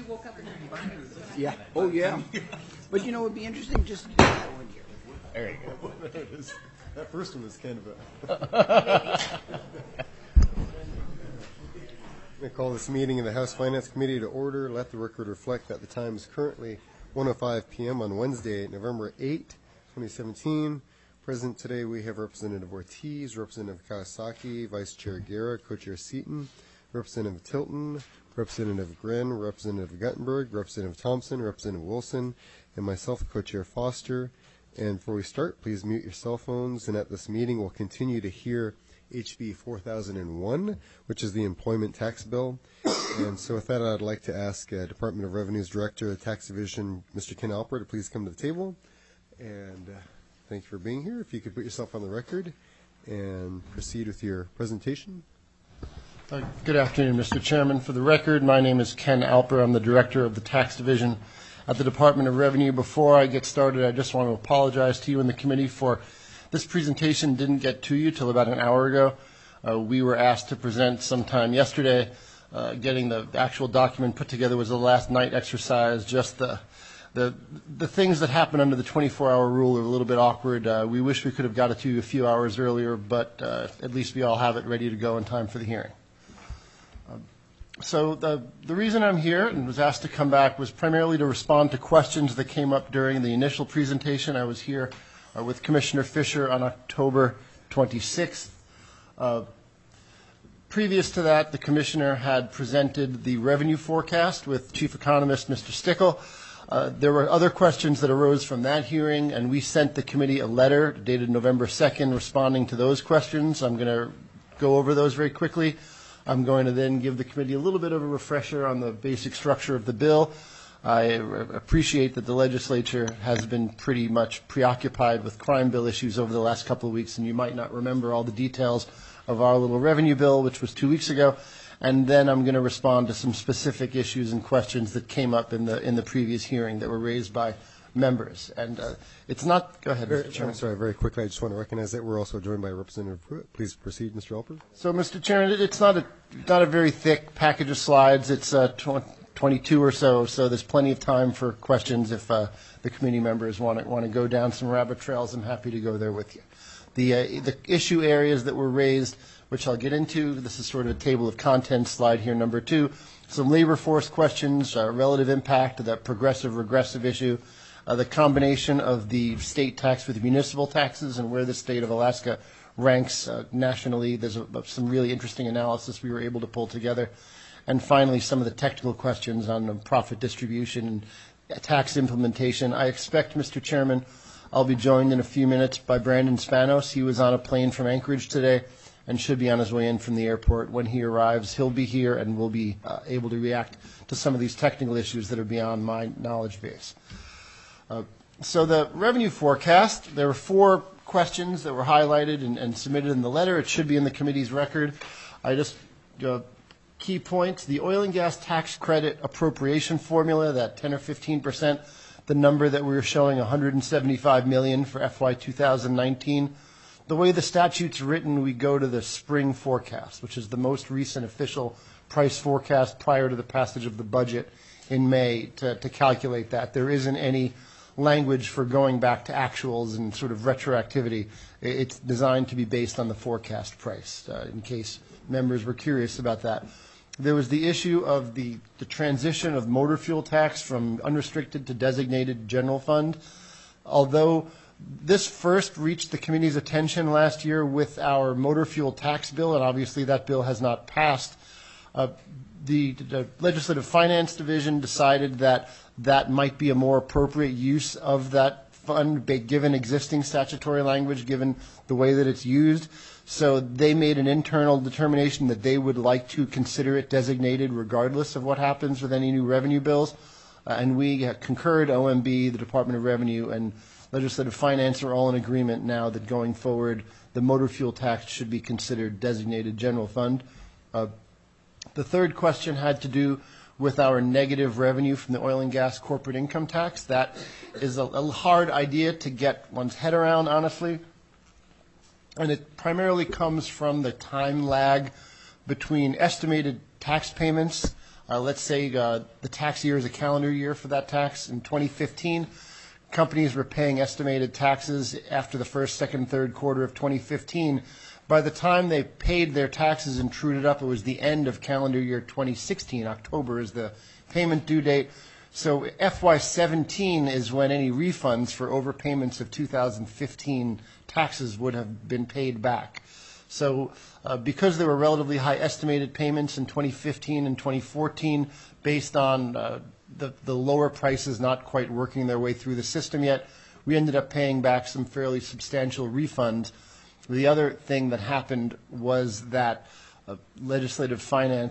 We woke up and Yeah. Oh, yeah. But you know, it'd be interesting just to do that one year. There you go. There it is. That first one was kind of a... I call this meeting of the House Finance Committee to order. Let the record reflect that the time is currently 1:05 p.m. on Wednesday, November 8, 2017. Present today we have Representative Ortiz, Representative Kawasaki, Vice Chair Guerra, Co-Chair Seaton, Representative Tilton, Representative Grin, Representative Guttenberg, Representative Thompson, Representative Wilson, and myself, Co-Chair Foster. And before we start, please mute your cell phones. And at this meeting, we'll continue to hear HB 4001, which is the employment tax bill. And so with that, I'd like to ask Department of Revenue's Director of the Tax Division, Mr. Ken Alper, to please come to the table. And thank you for being here. If you could put yourself on the record and proceed with your presentation. Good afternoon, Mr. Chairman. For the record, my name is Ken Alper. I'm the Director of the Tax Division at the Department of Revenue. Before I get started, I just want to apologize to you and the committee for this presentation didn't get to you till about an hour ago. We were asked to present sometime yesterday. Getting the actual document put together was a last night exercise. Just the things that happen under the 24-hour rule are a little bit awkward. We wish we could have got it to you a few hours earlier, but at least we all have it ready to go in time for the hearing. So the reason I'm here and was asked to come back was primarily to respond to questions that came up during the initial presentation. I was here with Commissioner Fisher on October 26th. Previous to that, the Commissioner had presented the revenue forecast with Chief Economist Mr. Stickle. There were other questions that arose from that hearing, and we sent the committee a letter dated November 2nd responding to those questions. I'm going to go over those very quickly. I'm going to then give the committee a little bit of a refresher on the basic structure of the bill. I appreciate that the legislature has been pretty much preoccupied with crime bill issues over the last couple of weeks, and you might not remember all the details of our little revenue bill, which was 2 weeks ago. And then I'm going to respond to some specific issues and questions that came up in the previous hearing that were raised by members. And it's not. Go ahead, Mr. Chairman. I'm sorry, very quickly, I just want to recognize that we're also joined by Representative Pruitt. Please proceed, Mr. Alper. So, Mr. Chairman, it's not a very thick package of slides. It's 22 or so there's plenty of time for questions if the committee members want to go down some rabbit trails. I'm happy to go there with you. The issue areas that were raised, which I'll get into, this is sort of a table of contents slide here, number 2. Some labor force questions, relative impact of that progressive-regressive issue, the combination of the state tax with municipal taxes and where the state of Alaska ranks nationally. There's some really interesting analysis we were able to pull together. And finally, some of the technical questions on profit distribution and tax implementation. I expect, Mr. Chairman, I'll be joined in a few minutes by Brandon Spanos. He was on a plane from Anchorage today and should be on his way in from the airport. When he arrives, he'll be here and will be able to react to some of these technical issues that are beyond my knowledge base. So the revenue forecast, there were 4 questions that were highlighted and submitted in the letter. It should be in the committee's record. Key points, the oil and gas tax credit appropriation formula, that 10 or 15%, the number that we were showing, $175 million for FY 2019. The way the statute's written, we go to the spring forecast, which is the most recent official price forecast prior to the passage of the budget in May to calculate that. There isn't any language for going back to actuals and sort of retroactivity. It's designed to be based on the forecast price, in case members were curious about that. There was the issue of the transition of motor fuel tax from unrestricted to designated general fund. Although this first reached the committee's attention last year with our motor fuel tax bill, and obviously that bill has not passed, the Legislative Finance Division decided that that might be a more appropriate use of that fund given existing statutory language, given the way that it's used. So they made an internal determination that they would like to consider it designated regardless of what happens with any new revenue bills. And we concurred, OMB, the Department of Revenue, and Legislative Finance are all in agreement now that going forward, the motor fuel tax should be considered designated general fund. The third question had to do with our negative revenue from the oil and gas corporate income tax. That is a hard idea to get one's head around, honestly. And it primarily comes from the time lag between estimated tax payments Let's say the tax year is a calendar year for that tax. In 2015, companies were paying estimated taxes after the first, second, third quarter of 2015. By the time they paid their taxes and trued it up, it was the end of calendar year 2016. October is the payment due date. So FY17 is when any refunds for overpayments of 2015 taxes would have been paid back. So because there were relatively high estimated payments in 2015 and 2014 based on the lower prices not quite working their way through the system yet, we ended up paying back some fairly substantial refunds. The other thing that happened was that legislative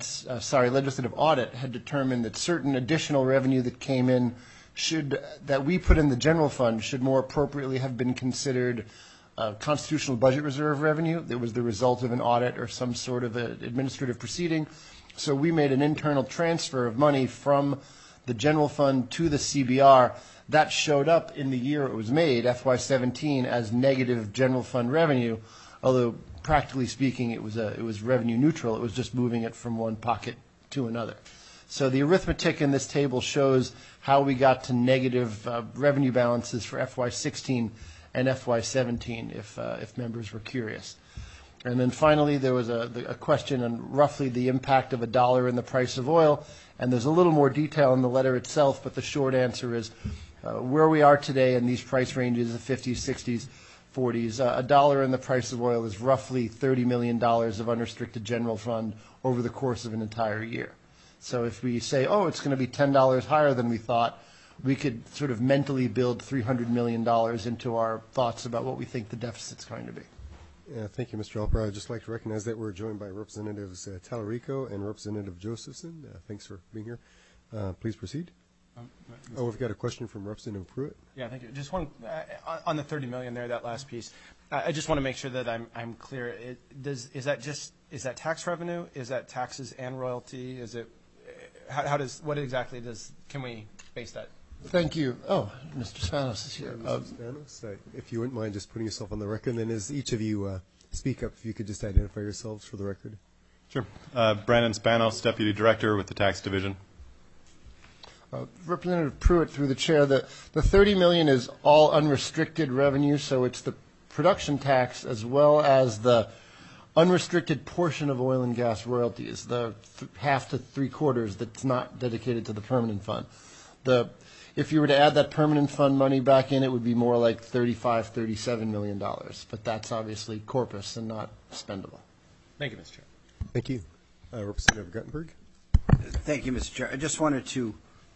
audit had determined that certain additional revenue that came in that we put in the general fund should more appropriately have been considered constitutional budget reserve revenue. That was the result of an audit or some sort of an administrative proceeding. So we made an internal transfer of money from the general fund to the CBR. That showed up in the year it was made, FY17, as negative general fund revenue, although practically speaking it was revenue neutral. It was just moving it from one pocket to another. So the arithmetic in this table shows how we got to negative revenue balances for FY16 and FY17, if members were curious. And then finally, there was a question on roughly the impact of $1 in the price of oil, and there's a little more detail in the letter itself, but the short answer is where we are today in these price ranges, the 50s, 60s, 40s, $1 in the price of oil is roughly $30 million of unrestricted general fund over the course of an entire year. So if we say, oh, it's going to be $10 higher than we thought, we could sort of mentally build $300 million into our thoughts about what we think the deficit's going to be. Thank you, Mr. Alper. I'd just like to recognize that we're joined by Representatives Talarico and Representative Josephson. Thanks for being here. Please proceed. We've got a question from Representative Pruitt. Yeah, thank you. Just one on the $30 million there, that last piece. I just want to make sure that I'm clear. Is that tax revenue? Is that taxes and royalty? Is it can we base that? Thank you. Oh, Mr. Spanos is here. Mr. Spanos, if you wouldn't mind just putting yourself on the record, and then as each of you speak up, if you could just identify yourselves for the record. Sure. Brandon Spanos, Deputy Director with the Tax Division. Representative Pruitt, through the chair, the $30 million is all unrestricted revenue, so it's the production tax as well as the unrestricted portion of oil and gas royalties, the half to three-quarters that's not dedicated to the permanent fund. If you were to add that permanent fund money back in, it would be more like $35, $37 million. But that's obviously corpus and not spendable. Thank you, Mr. Chair. Thank you. Representative Guttenberg. Thank you, Mr. Chair. I just wanted to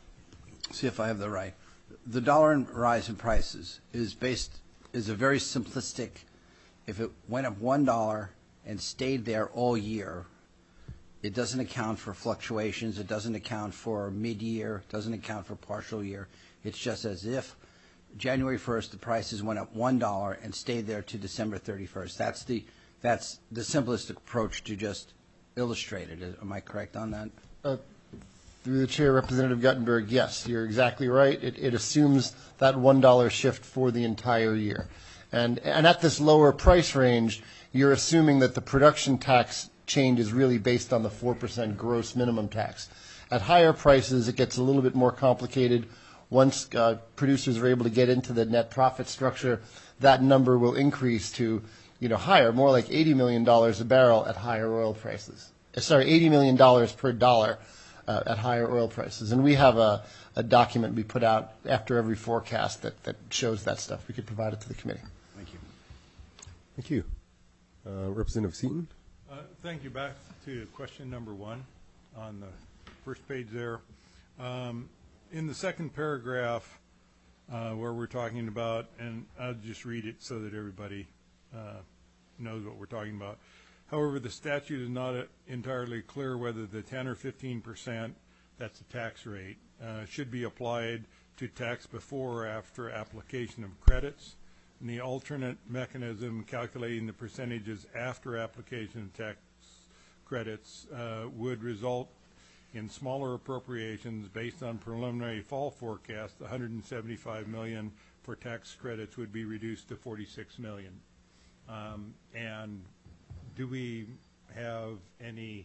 see if I have the right. The dollar rise in prices is a very simplistic. If it went up $1 and stayed there all year, it doesn't account for fluctuations. It doesn't account for mid-year. It doesn't account for partial year. It's just as if January 1st the prices went up $1 and stayed there to December 31st. That's the simplest approach to just illustrate it. Am I correct on that? Through the chair, Representative Guttenberg, yes, you're exactly right. It assumes that $1 shift for the entire year. And at this lower price range, you're assuming that the production tax change is really based on the 4% gross minimum tax. At higher prices, it gets a little bit more complicated. Once producers are able to get into the net profit structure, that number will increase to higher, more like $80 million a barrel at higher oil prices. $80 million per dollar at higher oil prices. And we have a document we put out after every forecast that shows that stuff. We could provide it to the committee. Thank you. Thank you. Representative Seaton. Thank you. Back to question number 1 on the first page there. In the second paragraph where we're talking about, and I'll just read it so that everybody knows what we're talking about. However, the statute is not entirely clear whether the 10 or 15%, that's the tax rate, should be applied to tax before or after application of credits. And the alternate mechanism calculating the percentages after application of tax credits would result in smaller appropriations based on preliminary fall forecast. The $175 million for tax credits would be reduced to $46 million. And do we have any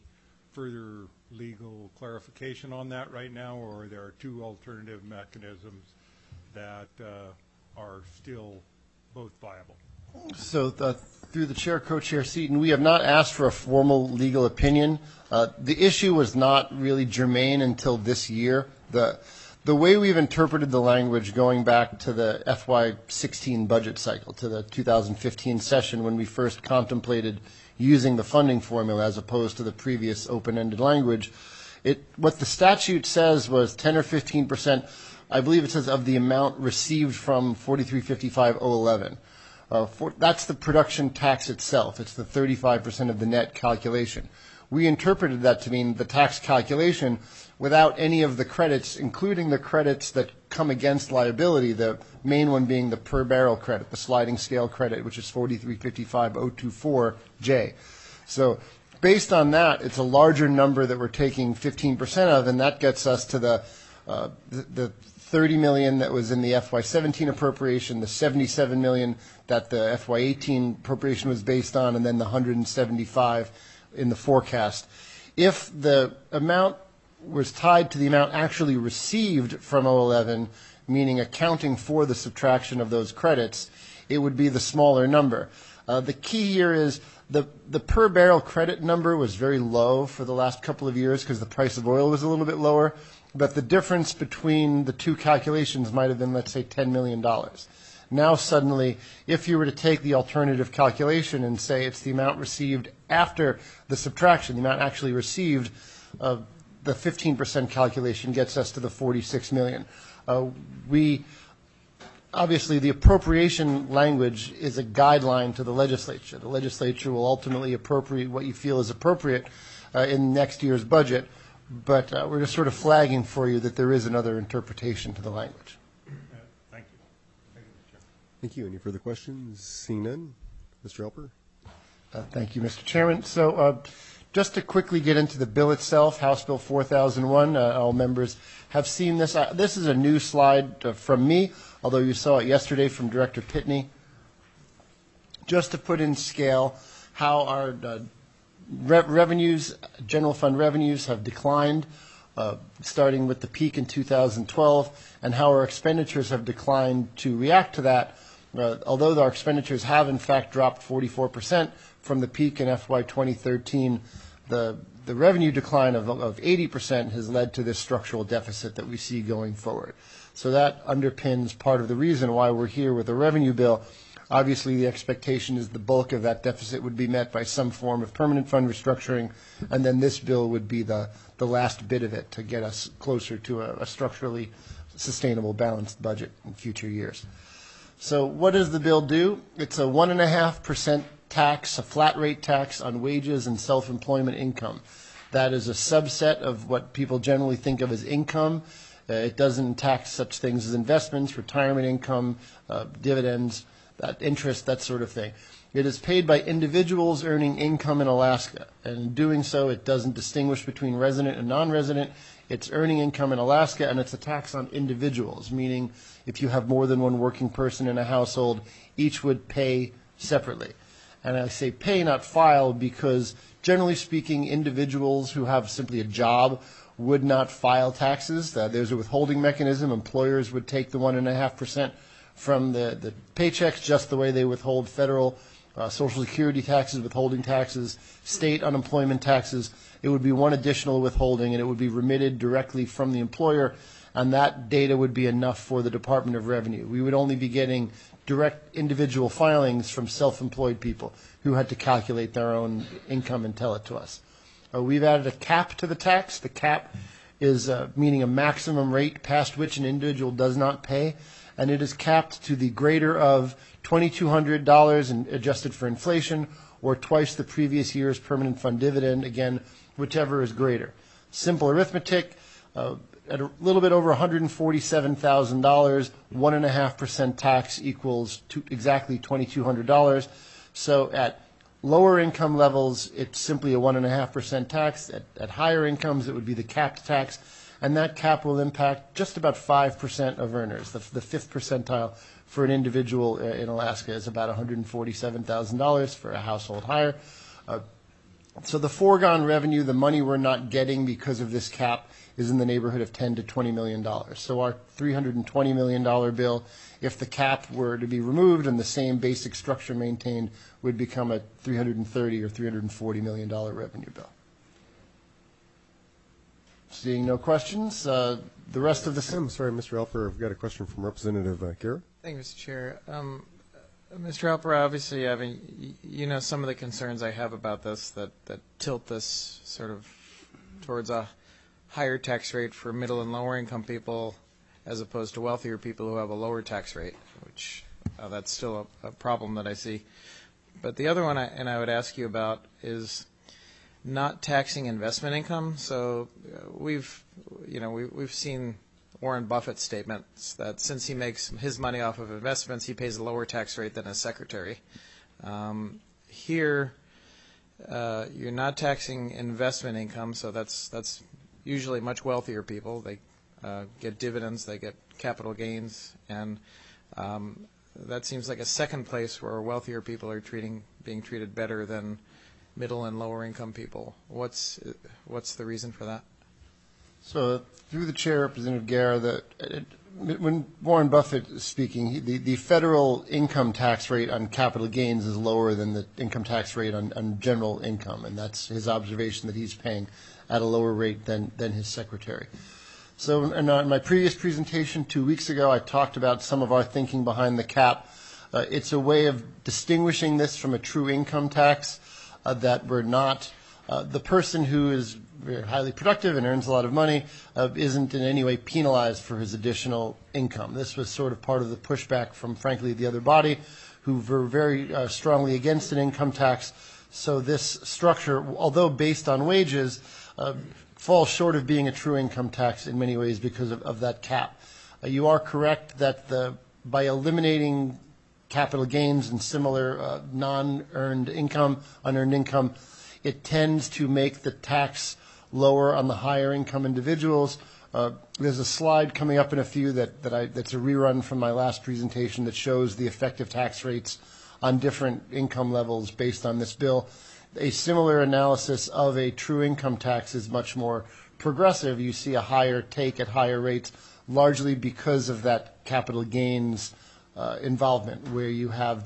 further legal clarification on that right now, or there are two alternative mechanisms that are still both viable? So through the chair, co-chair Seaton, we have not asked for a formal legal opinion. The issue was not really germane until this year. The way we've interpreted the language going back to the FY16 budget cycle, to the 2015 session when we first contemplated using the funding formula as opposed to the previous open-ended language, what the statute says was 10 or 15%, I believe it says, of the amount received from 4355.011. That's the production tax itself. It's the 35% of the net calculation. We interpreted that to mean the tax calculation without any of the credits, including the credits that come against liability, the main one being the per barrel credit, the sliding scale credit, which is 4355.024J. So based on that, it's a larger number that we're taking 15% of, and that gets us to the $30 million that was in the FY17 appropriation, the $77 million that the FY18 appropriation was based on, and then the $175 in the forecast. If the amount was tied to the amount actually received from 011, meaning accounting for the subtraction of those credits, it would be the smaller number. The key here is the per barrel credit number was very low for the last couple of years because the price of oil was a little bit lower, but the difference between the two calculations might have been, let's say, $10 million. Now suddenly, if you were to take the alternative calculation and say it's the amount received after the subtraction, the amount actually received, the 15% calculation gets us to the $46 million. Obviously, the appropriation language is a guideline to the legislature. The legislature will ultimately appropriate what you feel is appropriate in next year's budget, but we're just sort of flagging for you that there is another interpretation to the language. Thank you. Thank you, Mr. Chair. Thank you. Any further questions? Seeing none. Mr. Alper? Thank you, Mr. Chairman. So just to quickly get into the bill itself, House Bill 4001, all members have seen this. This is a new slide from me, although you saw it yesterday from Director Pitney. Just to put in scale how our revenues, general fund revenues, have declined, starting with the peak in 2012, and how our expenditures have declined to react to that. Although our expenditures have, in fact, dropped 44% from the peak in FY 2013, the revenue decline of 80% has led to this structural deficit that we see going forward. So that underpins part of the reason why we're here with a revenue bill. Obviously, the expectation is the bulk of that deficit would be met by some form of permanent fund restructuring, and then this bill would be the last bit of it to get us closer to a structurally sustainable, balanced budget in future years. So what does the bill do? It's a 1.5% tax, a flat rate tax on wages and self-employment income. That is a subset of what people generally think of as income. It doesn't tax such things as investments, retirement income, dividends, that interest, that sort of thing. It is paid by individuals earning income in Alaska, and in doing so, it doesn't distinguish between resident and non-resident. It's earning income in Alaska, and it's a tax on individuals, meaning if you have more than one working person in a household, each would pay separately. And I say pay, not file, because generally speaking, individuals who have simply a job would not file taxes. There's a withholding mechanism. Employers would take the 1.5% from the paychecks, just the way they withhold federal Social Security taxes, withholding taxes, state unemployment taxes. It would be one additional withholding, and it would be remitted directly from the employer, and that data would be enough for the Department of Revenue. We would only be getting direct individual filings from self-employed people who had to calculate their own income and tell it to us. We've added a cap to the tax. The cap is meaning a maximum rate past which an individual does not pay, and it is capped to the greater of $2,200 and adjusted for inflation, or twice the previous year's permanent fund dividend, again, whichever is greater. Simple arithmetic, at a little bit over $147,000, 1.5% tax equals exactly $2,200. So at lower income levels, it's simply a 1.5% tax. At higher incomes, it would be the capped tax, and that cap will impact just about 5% of earners. The fifth percentile for an individual in Alaska is about $147,000 for a household hire. So the foregone revenue, the money we're not getting because of this cap, is in the neighborhood of $10 to $20 million. So our $320 million bill, if the cap were to be removed and the same basic structure maintained, would become a $330 or $340 million revenue bill. Seeing no questions, the rest of the... I'm sorry, Mr. Alper, I've got a question from Representative Garrett. Thank you, Mr. Chair. Mr. Alper, obviously, I mean, you know some of the concerns I have about this that tilt this sort of towards a higher tax rate for middle and lower income people as opposed to wealthier people who have a lower tax rate, which that's still a problem that I see. But the other one I would ask you about is not taxing investment income. So we've seen Warren Buffett's statements that since he makes his money off of investments, he pays a lower tax rate than his secretary. Here, you're not taxing investment income, so that's usually much wealthier people. They get dividends, they get capital gains, and that seems like a second place where wealthier people are being treated better than middle and lower income people. What's the reason for that? So through the chair, Representative Guerra, when Warren Buffett is speaking, the federal income tax rate on capital gains is lower than the income tax rate on general income, and that's his observation that he's paying at a lower rate than his secretary. So in my previous presentation 2 weeks ago, I talked about some of our thinking behind the cap. It's a way of distinguishing this from a true income tax, that we're not, the person who is very highly productive and earns a lot of money isn't in any way penalized for his additional income. This was sort of part of the pushback from, frankly, the other body, who were very strongly against an income tax. So this structure, although based on wages, falls short of being a true income tax in many ways because of that cap. You are correct that by eliminating capital gains and similar non-earned income, unearned income, it tends to make the tax lower on the higher income individuals. There's a slide coming up in a few that's a rerun from my last presentation that shows the effective tax rates on different income levels based on this bill. A similar analysis of a true income tax is much more progressive. You see a higher take at higher rates, largely because of that capital gains involvement, where you have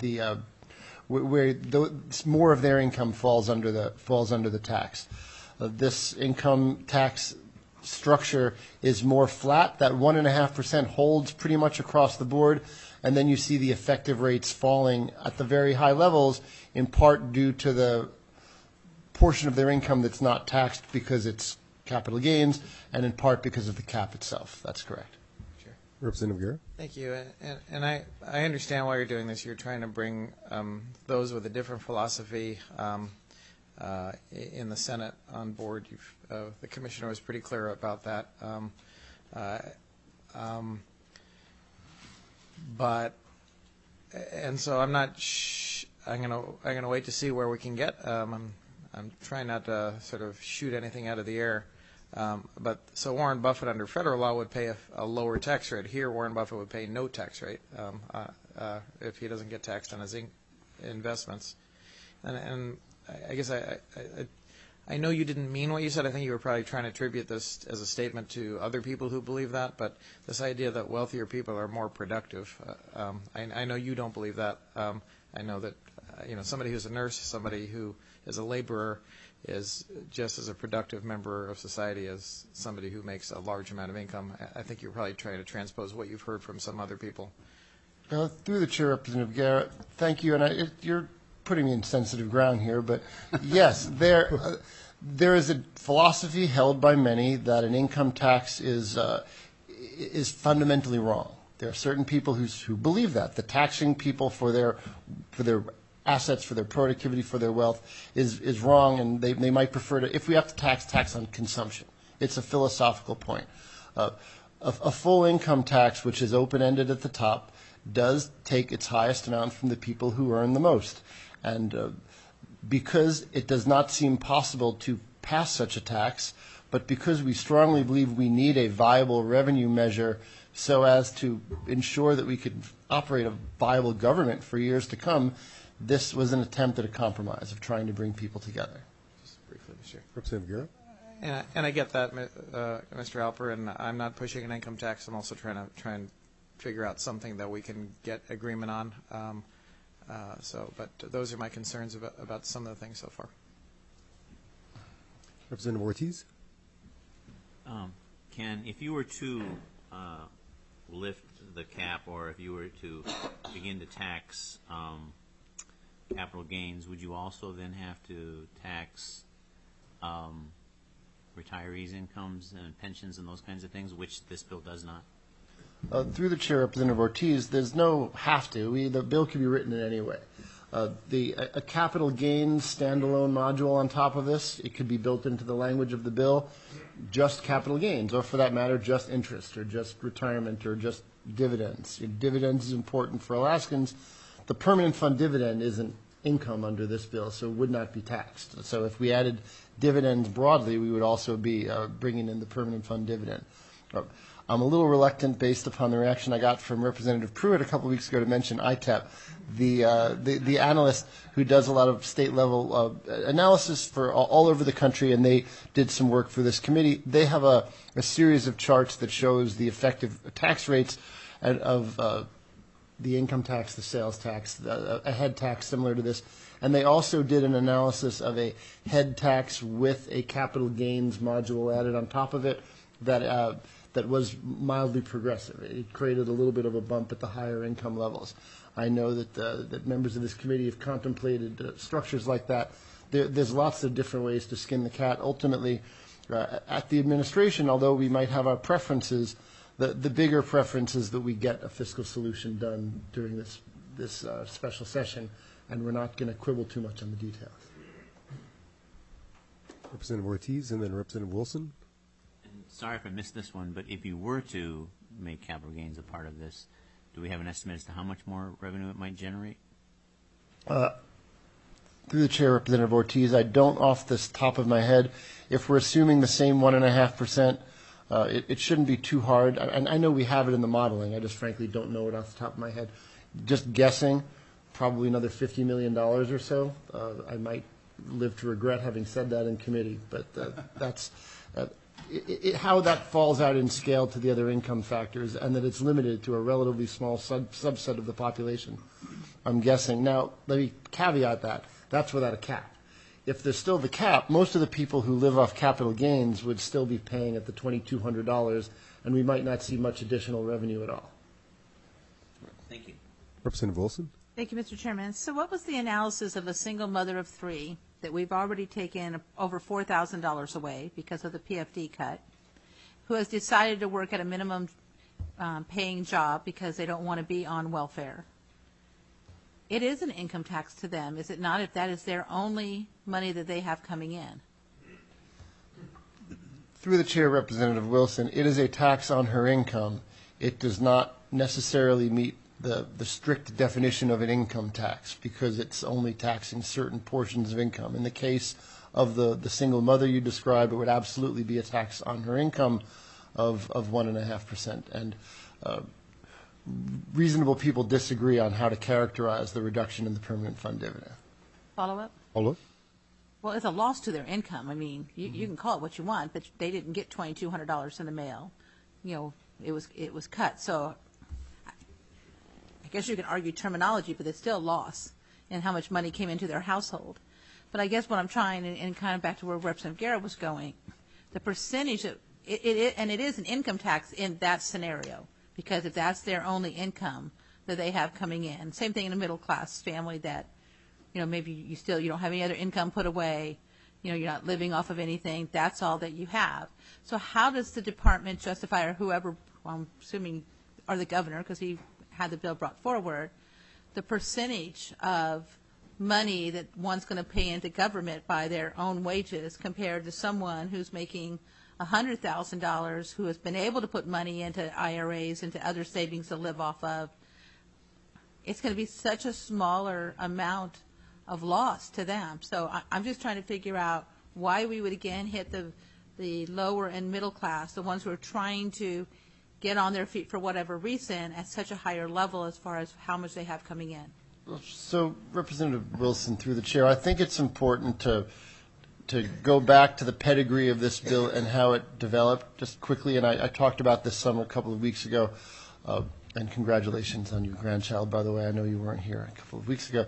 more of their income falls under the tax. This income tax structure is more flat. That 1.5% holds pretty much across the board, and then you see the effective rates falling at the very high levels, in part due to the portion of their income that's not taxed because it's capital gains, and in part because of the cap itself. That's correct. Representative Guerra. Thank you. And I understand why you're doing this. You're trying to bring those with a different philosophy in the Senate on board. The commissioner was pretty clear about that. And so I'm not. I'm gonna wait to see where we can get. I'm trying not to sort of shoot anything out of the air. But so Warren Buffett under federal law would pay a lower tax rate. Here, Warren Buffett would pay no tax rate if he doesn't get taxed on his investments. And I guess I know you didn't mean what you said. I think you were probably trying to attribute this as a statement to other people who believe that. But this idea that wealthier people are more productive, I know you don't believe that. I know that somebody who's a nurse, somebody who is a laborer, is just as a productive member of society as somebody who makes a large amount of income. I think you're probably trying to transpose what you've heard from some other people. Through the chair, Representative Garrett, thank you. And you're putting me in sensitive ground here, but yes, there is a philosophy held by many that an income tax is fundamentally wrong. There are certain people who believe that taxing people for their assets, for their productivity, for their wealth is wrong, and they might prefer to, if we have to tax on consumption. It's a philosophical point. A full income tax, which is open-ended at the top, does take its highest amount from the people who earn the most. And because it does not seem possible to pass such a tax, but because we strongly believe we need a viable revenue measure so as to ensure that we could operate a viable government for years to come, this was an attempt at a compromise of trying to bring people together. year. Representative Guerra. And I get that, Mr. Alper, and I'm not pushing an income tax. I'm also trying and figure out something that we can get agreement on. But those are my concerns about some of the things so far. Representative Ortiz. Ken, if you were to lift the cap, or if you were to begin to tax capital gains, would you also then have to tax retirees' incomes and pensions and those kinds of things, which this bill does not? Through the chair, Representative Ortiz, there's no have to. The bill can be written in any way. A capital gains standalone module on top of this, it could be built into the language of the bill, just capital gains, or for that matter, just interest, or just retirement, or just dividends. Dividends is important for Alaskans. The permanent fund dividend isn't income under this bill, so it would not be taxed. So if we added dividends broadly, we would also be bringing in the permanent fund dividend. I'm a little reluctant, based upon the reaction I got from Representative Pruitt a couple of weeks ago, to mention ITEP, the analyst who does a lot of state-level analysis for all over the country, and they did some work for this committee. They have a series of charts that shows the effective tax rates of the income tax, the sales tax, a head tax similar to this. And they also did an analysis of a head tax with a capital gains module added on top of it that was mildly progressive. It created a little bit of a bump at the higher income levels. I know that members of this committee have contemplated structures like that. There's lots of different ways to skin the cat. Ultimately, at the administration, although we might have our preferences, the bigger preference is that we get a fiscal solution done during this special session, and we're not going to quibble too much on the details. Representative Ortiz, and then Representative Wilson. Sorry if I missed this one, but if you were to make capital gains a part of this, do we have an estimate as to how much more revenue it might generate? Through the chair, Representative Ortiz, I don't off the top of my head. If we're assuming the same 1.5%, it shouldn't be too hard. And I know we have it in the modeling. I just frankly don't know it off the top of my head. Just guessing, probably another $50 million or so. I might live to regret having said that in committee, but that's how that falls out in scale to the other income factors, and that it's limited to a relatively small subset of the population, I'm guessing. Now, let me caveat that. That's without a cap. If there's still the cap, most of the people who live off capital gains would still be paying at the $2,200, and we might not see much additional revenue at all. Thank you. Representative Wilson. Thank you, Mr. Chairman. So what was the analysis of a single mother of three that we've already taken over $4,000 away because of the PFD cut, who has decided to work at a minimum paying job because they don't want to be on welfare? It is an income tax to them, is it not, if that is their only money that they have coming in? Through the chair, Representative Wilson, it is a tax on her income. It does not necessarily meet the strict definition of an income tax because it's only taxing certain portions of income. In the case of the single mother you described, it would absolutely be a tax on her income of 1.5%. And reasonable people disagree on how to characterize the reduction in the permanent fund dividend. Follow-up? Follow-up. Well, it's a loss to their income. I mean, you can call it what you want, but they didn't get $2,200 in the mail. You know, it was cut. So I guess you can argue terminology, but it's still a loss in how much money came into their household. But I guess what I'm trying, and kind of back to where Representative Guerra was going, the percentage of and it is an income tax in that scenario, because if that's their only income that they have coming in, same thing in a middle class family that, you know, maybe you don't have any other income put away, you know, you're not living off of anything, that's all that you have. So how does the department justify, or whoever, well, I'm assuming, or the governor, because he had the bill brought forward, the percentage of money that one's going to pay into government by their own wages compared to someone who's making $100,000 who has been able to put money into IRAs, into other savings to live off of? It's going to be such a smaller amount of loss to them. So I'm just trying to figure out why we would again hit the lower and middle class, the ones who are trying to get on their feet for whatever reason, at such a higher level as far as how much they have coming in. So, Representative Wilson, through the chair, I think it's important to to go back to the pedigree of this bill and how it developed just quickly, and I talked about this some a couple of weeks ago, and congratulations on your grandchild, by the way. I know you weren't here a couple of weeks ago.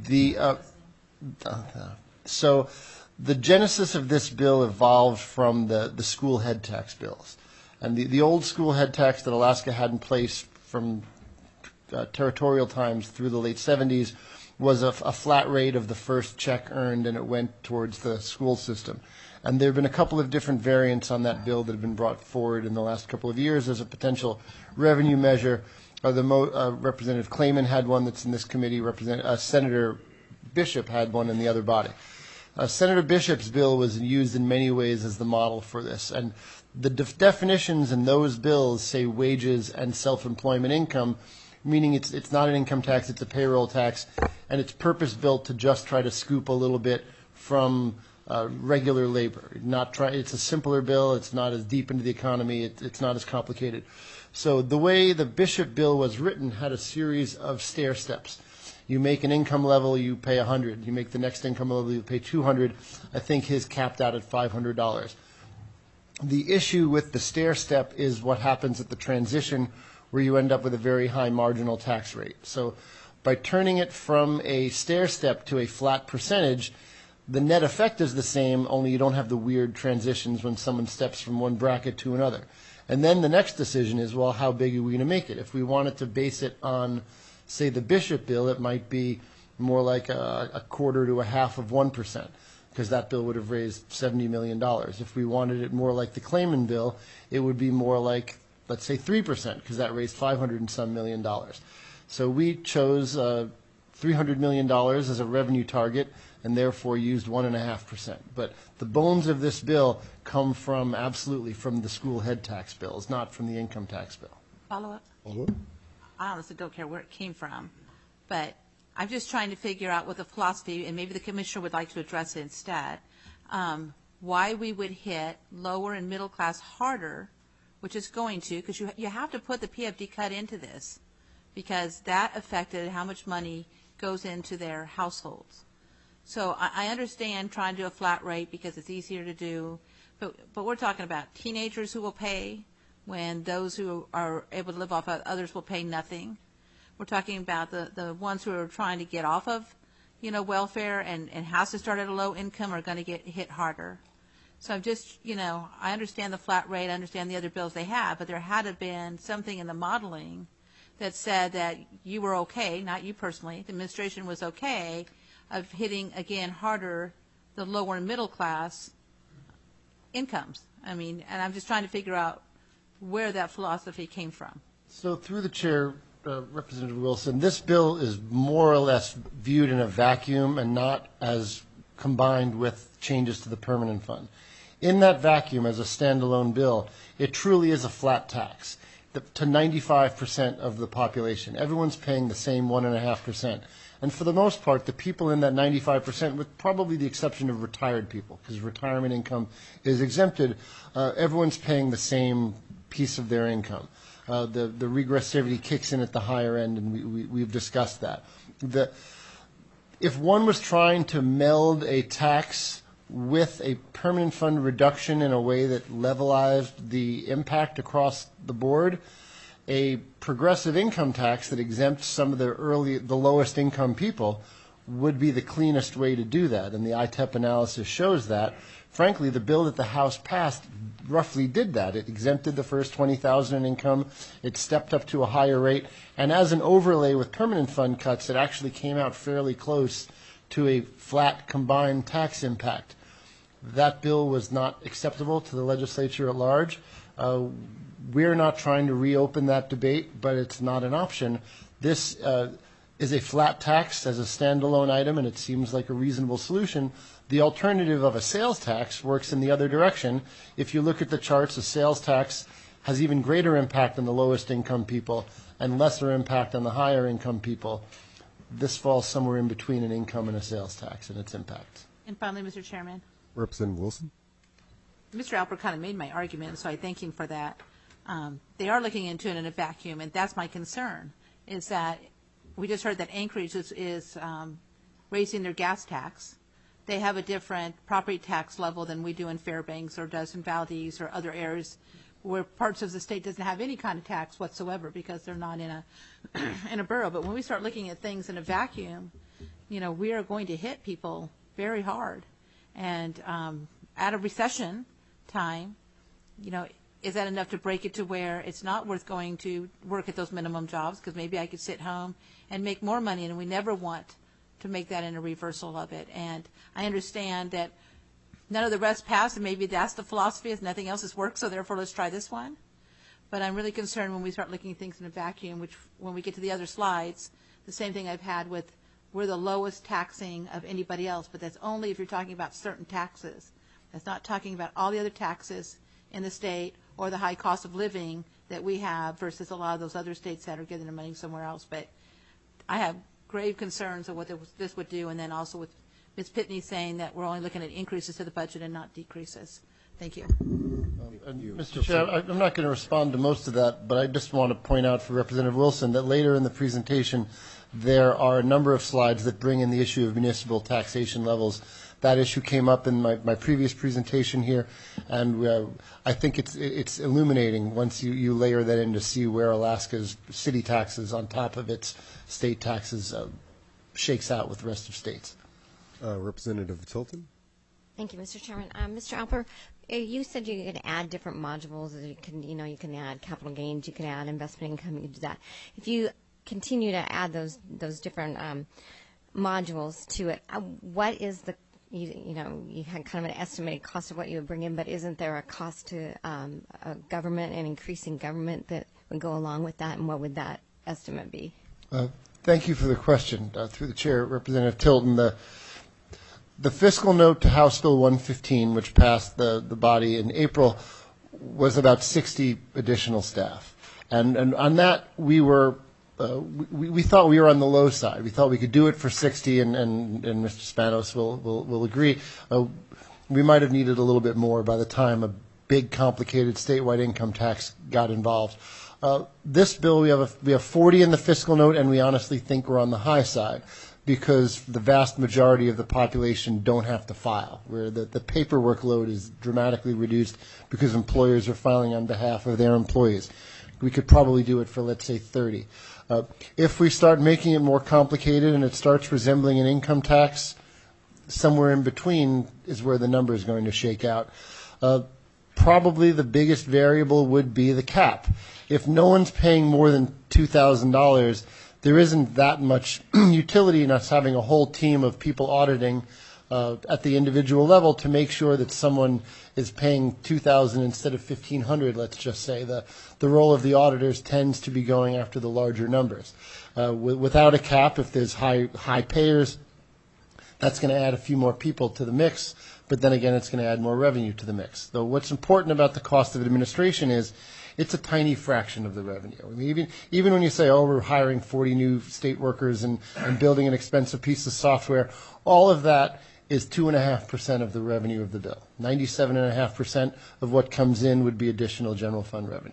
So the genesis of this bill evolved from the school head tax bills. And the old school head tax that Alaska had in place from territorial times through the late 70s was a flat rate of the first check earned, and it went towards the school system. And there have been a couple of different variants on that bill that have been brought forward in the last couple of years as a potential revenue measure. Representative Clayman had one that's in this committee. Senator Bishop had one in the other body. Senator Bishop's bill was used in many ways as the model for this. And the definitions in those bills say wages and self-employment income, meaning it's not an income tax, it's a payroll tax, and it's purpose-built to just try to scoop a little bit from regular labor. It's a simpler bill. It's not as deep into the economy. It's not as complicated. So the way the Bishop bill was written had a series of stair steps. You make an income level, you pay $100. You make the next income level, you pay $200. I think his capped out at $500. The issue with the stair step is what happens at the transition, where you end up with a very high marginal tax rate. So by turning it from a stair step to a flat percentage, the net effect is the same, only you don't have the weird transitions when someone steps from one bracket to another. And then the next decision is, well, how big are we going to make it? If we wanted to base it on, say, the Bishop bill, it might be more like a quarter to a half of 1%, because that bill would have raised $70 million. If we wanted it more like the Clayman bill, it would be more like, let's say, 3%, because that raised $500 and some million. So we chose $300 million as a revenue target, and therefore used 1.5%. But the bones of this bill come absolutely from the school head tax bills, not from the income tax bill. Follow up? I honestly don't care where it came from, but I'm just trying to figure out what the philosophy, and maybe the commissioner would like to address it instead, why we would hit lower and middle class harder, which is going to, because you have to put the PFD cut into this, because that affected how much money goes into their households. So I understand trying to do a flat rate because it's easier to do, but we're talking about teenagers who will pay when those who are able to live off of others will pay nothing. We're talking about the ones who are trying to get off of, welfare and has to start at a low income are going to get hit harder. So I'm just, I understand the flat rate, I understand the other bills they have, but there had to have been something in the modeling that said that you were okay, not you personally, the administration was okay of hitting, again, harder the lower and middle class incomes. And I'm just trying to figure out where that philosophy came from. So through the chair, Representative Wilson, this bill is more or less viewed in a vacuum and not as combined with changes to the permanent fund. In that vacuum, as a standalone bill, it truly is a flat tax to 95% of the population. Everyone's paying the same 1.5%. And for the most part, the people in that 95%, with probably the exception of retired people, because retirement income is exempted, everyone's paying the same piece of their income. The regressivity kicks in at the higher end, and we've discussed that. If one was trying to meld a tax with a permanent fund reduction in a way that levelized the impact across the board, a progressive income tax that exempts some of the lowest income people would be the cleanest way to do that, and the ITEP analysis shows that. Frankly, the bill that the House passed roughly did that. It exempted the first $20,000 in income. It stepped up to a higher rate, and as an overlay with permanent fund cuts, it actually came out fairly close to a flat combined tax impact. That bill was not acceptable to the legislature at large. We're not trying to reopen that debate, but it's not an option. This is a flat tax as a standalone item, and it seems like a reasonable solution. The alternative of a sales tax works in the other direction. If you look at the charts, a sales tax has even greater impact on the lowest income people and lesser impact on the higher income people. This falls somewhere in between an income and a sales tax in its impact. And finally, Mr. Chairman. Representative Wilson. Mr. Alpert kind of made my argument, so I thank him for that. They are looking into it in a vacuum, and that's my concern, is that we just heard that Anchorage is raising their gas tax. they have a different property tax level than we do in Fairbanks or does in Valdez or other areas where parts of the state doesn't have any kind of tax whatsoever because they're not in a in a borough. But when we start looking at things in a vacuum, we are going to hit people very hard. And at a recession time, is that enough to break it to where it's not worth going to work at those minimum jobs because maybe I could sit home and make more money, and we never want to make that in a reversal of it. And I understand that none of the rest passed, and maybe that's the philosophy is nothing else has worked, so therefore let's try this one. But I'm really concerned when we start looking at things in a vacuum, which when we get to the other slides, the same thing I've had with we're the lowest taxing of anybody else, but that's only if you're talking about certain taxes. That's not talking about all the other taxes in the state or the high cost of living that we have versus a lot of those other states that are getting their money somewhere else. But I have grave concerns of what this would do, and then also with Ms. Pitney saying that we're only looking at increases to the budget and not decreases. Thank you. Mr. Chair, I'm not going to respond to most of that, but I just want to point out for Representative Wilson that later in the presentation there are a number of slides that bring in the issue of municipal taxation levels. That issue came up in my previous presentation here, and I think it's illuminating once you layer that in to see where Alaska's city taxes on top of its state taxes shakes out with the rest of states. Representative Tilton. Thank you, Mr. Chairman. Mr. Alper, you said you could add different modules. You can add capital gains, you can add investment income, you can do that. If you continue to add those different modules to it, what is the you had kind of an estimated cost of what you would bring in, but isn't there a cost to government and increasing government that would go along with that, and what would that estimate be? Thank you for the question. Through the chair, Representative Tilton, the fiscal note to House Bill 115, which passed the body in April, was about 60 additional staff. And on that, we thought we were on the low side. We thought we could do it for 60, and Mr. Spanos will agree. We might have needed a little bit more by the time a big, complicated statewide income tax got involved. This bill, we have 40 in the fiscal note, and we honestly think we're on the high side because the vast majority of the population don't have to file, where the paperwork load is dramatically reduced because employers are filing on behalf of their employees. We could probably do it for, let's say, 30. If we start making it more complicated and it starts resembling an income tax, somewhere in between is where the number is going to shake out. Probably the biggest variable would be the cap. If no one's paying more than $2,000, there isn't that much utility in us having a whole team of people auditing at the individual level to make sure that someone is paying $2,000 instead of $1,500, let's just say. The role of the auditors tends to be going after the larger numbers. Without a cap, if there's high payers, that's going to add a few more people to the mix, but then again, it's going to add more revenue to the mix. Though what's important about the cost of administration is it's a tiny fraction of the revenue. I mean, even when you say, oh, we're hiring 40 new state workers and building an expensive piece of software, all of that is 2.5% of the revenue of the bill. 97.5% of what comes in would be additional general fund revenue.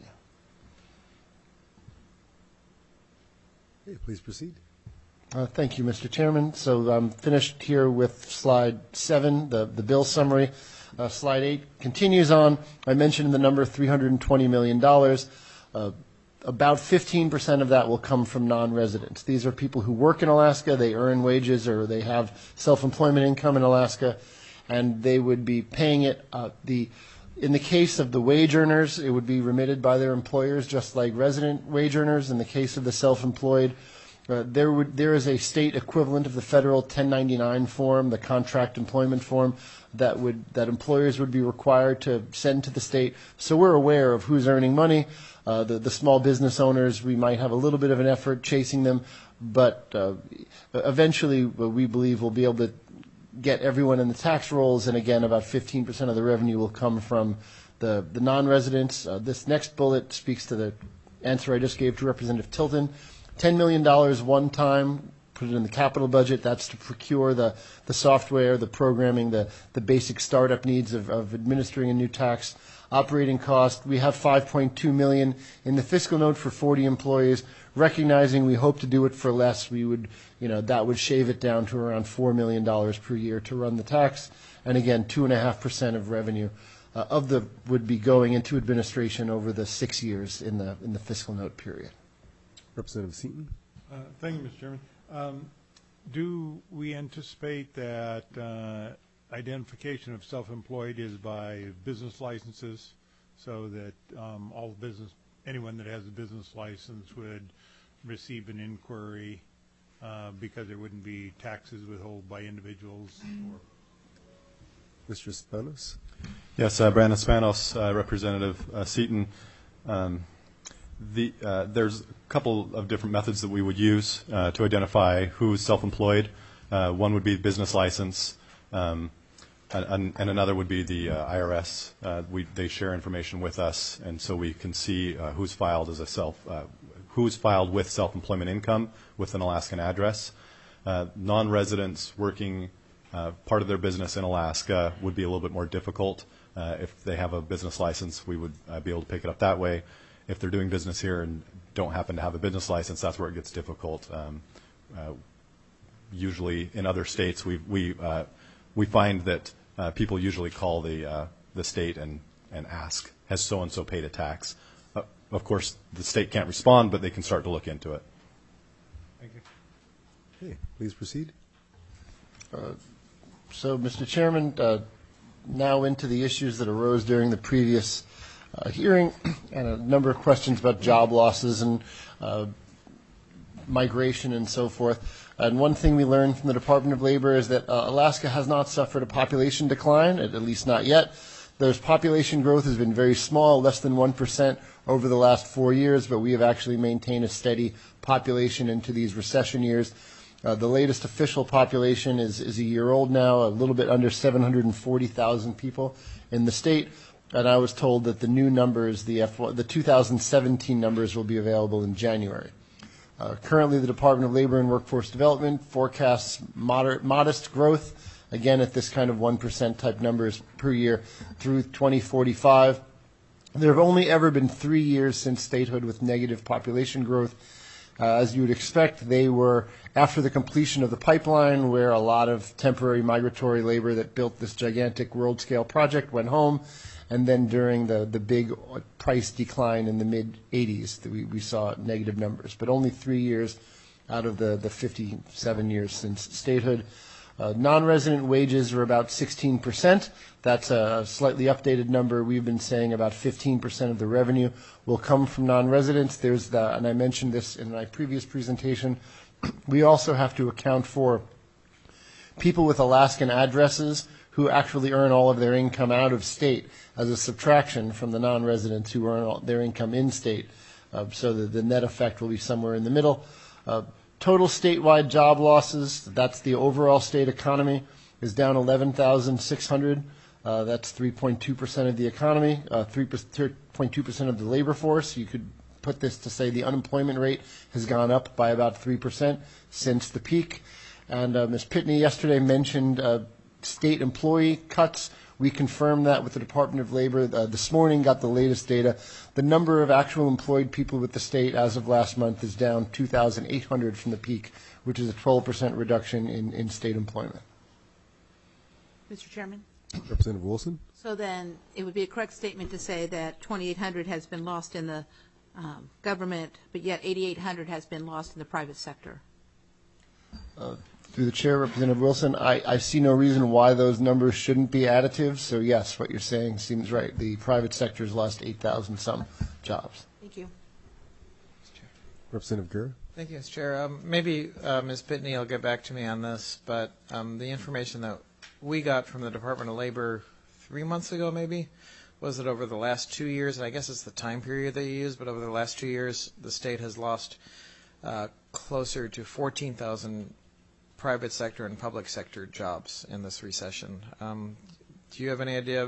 Okay, please proceed. Thank you, Mr. Chairman. So I'm finished here with slide 7, the bill summary. Slide 8 continues on. I mentioned the number $320 million. About 15% of that will come from non-residents. These are people who work in Alaska, they earn wages, or they have self-employment income in Alaska, and they would be paying it. In the case of the wage earners, it would be remitted by their employers, just like resident wage earners. In the case of the self-employed, there is a state equivalent of the federal 1099 form, the contract employment form, that employers would be required to send to the state. So we're aware of who's earning money. The small business owners, we might have a little bit of an effort chasing them, but eventually we believe we'll be able to get everyone in the tax rolls, and again, about 15% of the revenue will come from the non-residents. This next bullet speaks to the answer I just gave to Representative Tilton. $10 million one time, put it in the capital budget. That's to procure the software, the programming, the basic startup needs of administering a new tax. operating cost. We have $5.2 million in the fiscal note for 40 employees. Recognizing we hope to do it for less, we would, that would shave it down to around $4 million per year to run the tax. And again, 2.5% of revenue would be going into administration over the 6 years in the fiscal note period. Representative Seaton. Thank you, Mr. Chairman. Do we anticipate that identification of self-employed is by business licenses, so that anyone that has a business license would receive an inquiry because there wouldn't be taxes withheld by individuals? Mr. Spanos. Yes, Brandon Spanos, Representative Seaton. There's a couple of different methods that we would use to identify who's self-employed. One would be business license, and another would be the IRS. They share information with us, and so we can see who's filed with self-employment income with an Alaskan address. Non-residents working part of their business in Alaska would be a little bit more difficult. If they have a business license, we would be able to pick it up that way. If they're doing business here and don't happen to have a business license, that's where it gets difficult. Usually in other states, we find that people usually call the state and ask, has so-and-so paid a tax? Of course, the state can't respond, but they can start to look into it. Thank you. Okay, please proceed. So, Mr. Chairman, now into the issues that arose during the previous hearing, and a number of questions about job losses and migration and so forth. And one thing we learned from the Department of Labor is that Alaska has not suffered a population decline, at least not yet. There's population growth has been very small, less than 1% over the last 4 years, but we have actually maintained a steady population into these recession years. The latest official population is a year old now, a little bit under 740,000 people in the state. And I was told that the new numbers, the 2017 numbers, will be available in January. Currently, the Department of Labor and Workforce Development forecasts modest growth, again at this kind of 1% type numbers per year through 2045. There have only ever been 3 years since statehood with negative population growth. As you would expect, they were after the completion of the pipeline, where a lot of temporary migratory labor that built this gigantic world-scale project went home, and then during the big price decline in the mid-'80s, we saw negative numbers. But only 3 years out of the 57 years since statehood. Non-resident wages are about 16%. That's a slightly updated number. We've been saying about 15% of the revenue will come from non-residents. And I mentioned this in my previous presentation, we also have to account for people with Alaskan addresses who actually earn all of their income out of state as a subtraction from the non-residents who earn all their income in state. So the net effect will be somewhere in the middle. Total statewide job losses, that's the overall state economy, is down 11,600. That's 3.2% of the economy, 3.2% of the labor force. You could put this to say the unemployment rate has gone up by about 3% since the peak. And Ms. Pitney yesterday mentioned state employee cuts. We confirmed that with the Department of Labor this morning, got the latest data. The number of actual employed people with the state as of last month is down 2,800 from the peak, which is a 12% reduction in state employment. Mr. Chairman? Representative Wilson. So then it would be a correct statement to say that 2,800 has been lost in the government, but yet 8,800 has been lost in the private sector. Through the chair, Representative Wilson, I see no reason why those numbers shouldn't be additive. So yes, what you're saying seems right. The private sector has lost 8,000 some jobs. Thank you. Representative Gura. Thank you, Mr. Chair. Maybe Ms. Pitney will get back to me on this, but the information that we got from the Department of Labor 3 months ago maybe was that over the last 2 years, and I guess it's the time period that you use, but over the last 2 years, the state has lost closer to 14,000 private sector and public sector jobs in this recession. Do you have any idea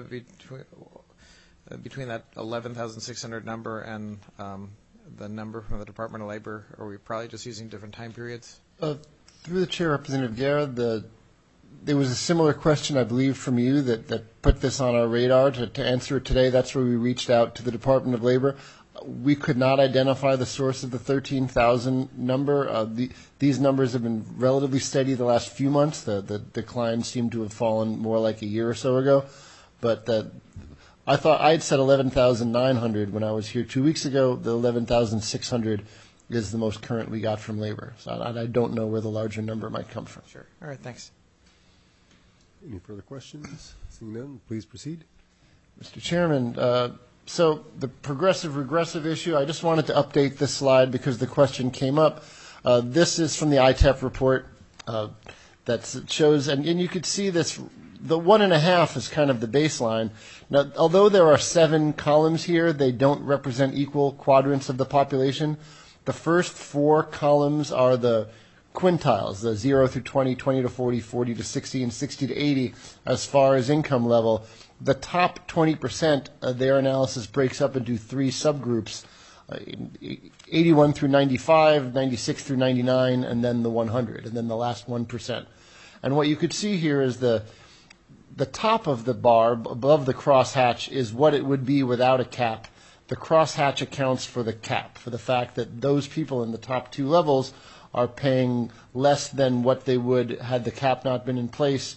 between that 11,600 number and the number from the Department of Labor? Are we probably just using different time periods? Through the chair, Representative Guerra, there was a similar question, I believe, from you that put this on our radar to answer it today. That's where we reached out to the Department of Labor. We could not identify the source of the 13,000 number. These numbers have been relatively steady the last few months. The declines seem to have fallen more like a year or so ago. But I thought I had said 11,900 when I was here 2 weeks ago. The 11,600 is the most current we got from labor. So I don't know where the larger number might come from. Sure. All right, thanks. Any further questions? Seeing none, please proceed. Mr. Chairman, so the progressive regressive issue, I just wanted to update this slide because the question came up. This is from the ITEP report that shows, and you could see this, the 1.5 is kind of the baseline. Now, although there are 7 columns here, they don't represent equal quadrants of the population. The first 4 columns are the quintiles, the 0 through 20, 20 to 40, 40 to 60, and 60 to 80 as far as income level. The top 20%, their analysis breaks up into 3 subgroups, 81 through 95, 96 through 99, and then the 100, and then the last 1%. And what you could see here is the top of the bar above the crosshatch is what it would be without a cap. The crosshatch accounts for the cap, for the fact that those people in the top 2 levels are paying less than what they would had the cap not been in place.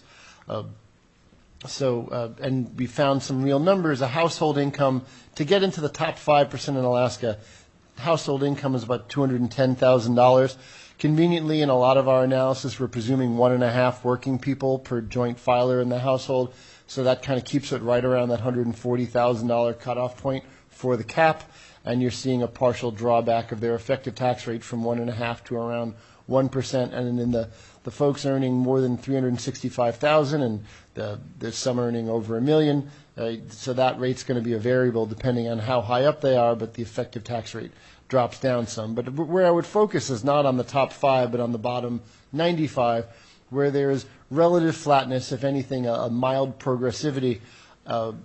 And we found some real numbers. A household income, to get into the top 5% in Alaska, household income is about $210,000. Conveniently, in a lot of our analysis, we're presuming 1.5 working people per joint filer in the household. So that kind of keeps it right around that $140,000 cutoff point for the cap. And you're seeing a partial drawback of their effective tax rate from 1.5 to around 1%. And then the folks earning more than $365,000, and there's some earning over $1 million. So that rate's going to be a variable depending on how high up they are, but the effective tax rate drops down some. But where I would focus is not on the top 5, but on the bottom 95, where there is relative flatness, if anything, a mild progressivity of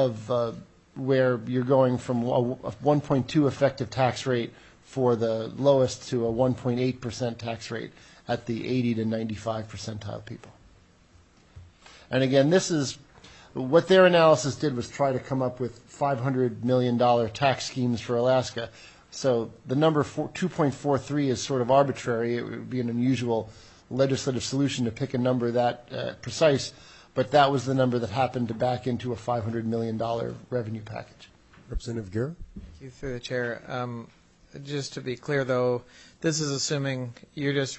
where you're going from a 1.2 effective tax rate for the lowest to a 1.8% tax rate at the 80 to 95 percentile people. And again, this is what their analysis did, was try to come up with $500 million tax schemes for Alaska. So the number 2.43 is sort of arbitrary. It would be an unusual legislative solution to pick a number that precise, but that was the number that happened to back into a $500 million revenue package. Representative Guerra? Thank you, through the chair. Just to be clear, though, this is assuming you're just,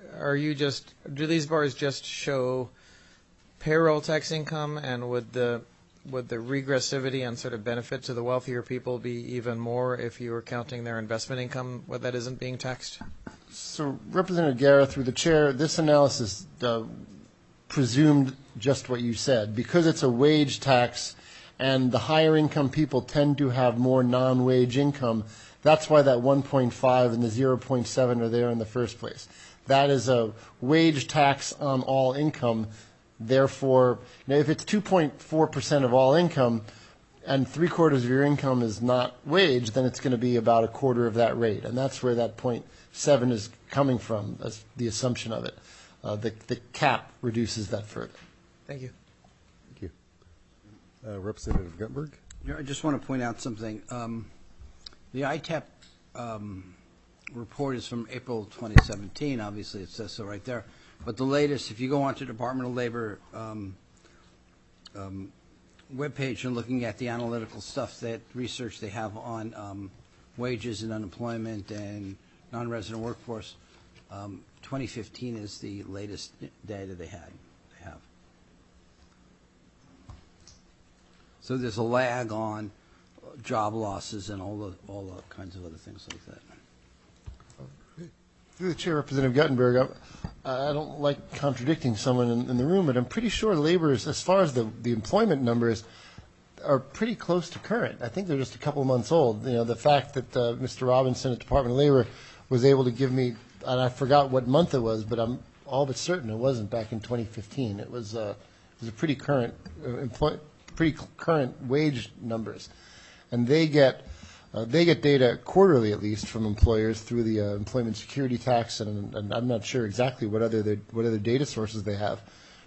do these bars just show payroll tax income, and would the regressivity and sort of benefit to the wealthier people be even more if you were counting their investment income, what that isn't being taxed? So, Representative Guerra, through the chair, this analysis presumed just what you said. Because it's a wage tax and the higher income people tend to have more non-wage income, that's why that 1.5 and the 0.7 are there in the first place. That is a wage tax on all income. Therefore, if it's 2.4% of all income and 3/4 of your income is not wage, then it's going to be about 1/4 of that rate. And that's where that 0.7 is coming from, as the assumption of it. The cap reduces that further. Thank you. Thank you. Representative Guttenberg? I just want to point out something. The ITEP report is from April 2017. Obviously, it says so right there. But the latest, if you go onto Department of Labor webpage and looking at the analytical stuff, that research they have on wages and unemployment and non-resident workforce, 2015 is the latest data they have. So there's a lag on job losses and all the kinds of other things like that. Through the chair, Representative Guttenberg, I don't like contradicting someone in the room, but I'm pretty sure labor, as far as the employment numbers, are pretty close to current. I think they're just a couple of months old. You know, the fact that Mr. Robinson at Department of Labor was able to give me, and I forgot what month it was, but I'm all but certain it wasn't back in 2015. It was a pretty current pretty current wage numbers, and they get data quarterly, at least, from employers through the employment security tax, and I'm not sure exactly what other data sources they have,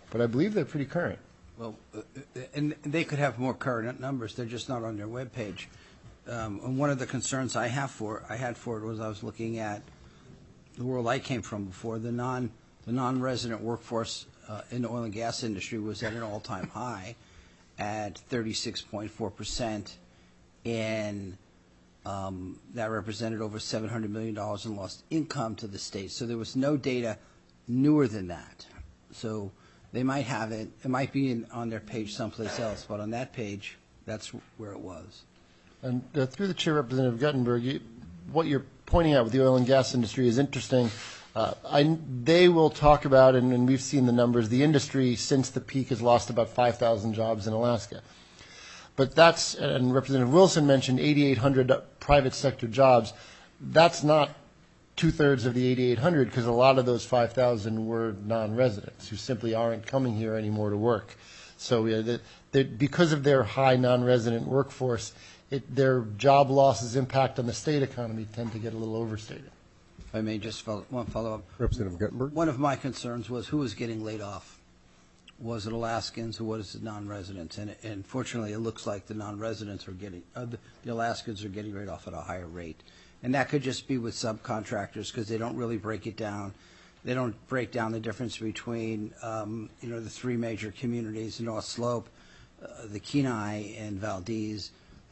but I believe they're pretty current. Well, and they could have more current numbers. They're just not on their webpage. And one of the concerns I had for it was I was looking at the world I came from before. The non-resident workforce in the oil and gas industry was at an all-time high at 36.4%, and that represented over $700 million in lost income to the state. So there was no data newer than that. So they might have it. It might be on their page someplace else, but on that page, that's where it was. And through the chair, Representative Guttenberg, what you're pointing out with the oil and gas industry is interesting. They will talk about, and we've seen the numbers, the industry since the peak has lost about 5,000 jobs in Alaska. But that's, and Representative Wilson mentioned 8,800 private sector jobs. That's not two-thirds of the 8,800 because a lot of those 5,000 were non-residents who simply aren't coming here anymore to work. So because of their high non-resident workforce, their job losses impact on the state economy tend to get a little overstated. If I may just one follow-up. Representative Guttenberg. One of my concerns was who was getting laid off. Was it Alaskans or was it non-residents? And fortunately, it looks like the non-residents are getting, the Alaskans are getting laid off at a higher rate. And that could just be with subcontractors because they don't really break it down. They don't break down the difference between, the three major communities, North Slope, the Kenai, and Valdez.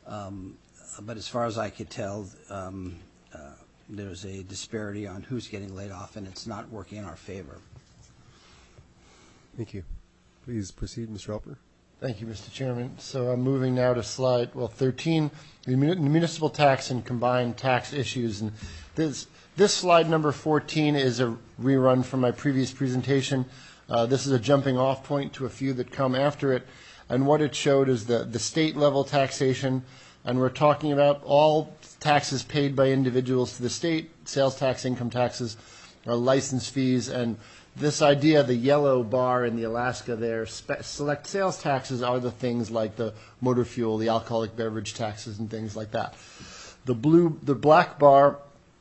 But as far as I could tell, there's a disparity on who's getting laid off, and it's not working in our favor. Thank you. Please proceed, Mr. Alper. Thank you, Mr. Chairman. So I'm moving now to slide 13, the municipal tax and combined tax issues. And this slide number 14 is a rerun from my previous presentation. This is a jumping off point to a few that come after it. And what it showed is the state level taxation. And we're talking about all taxes paid by individuals to the state, sales tax, income taxes, license fees, and this idea, the yellow bar in the Alaska there, select sales taxes are the things like the motor fuel, the alcoholic beverage taxes, and things like that. The black bar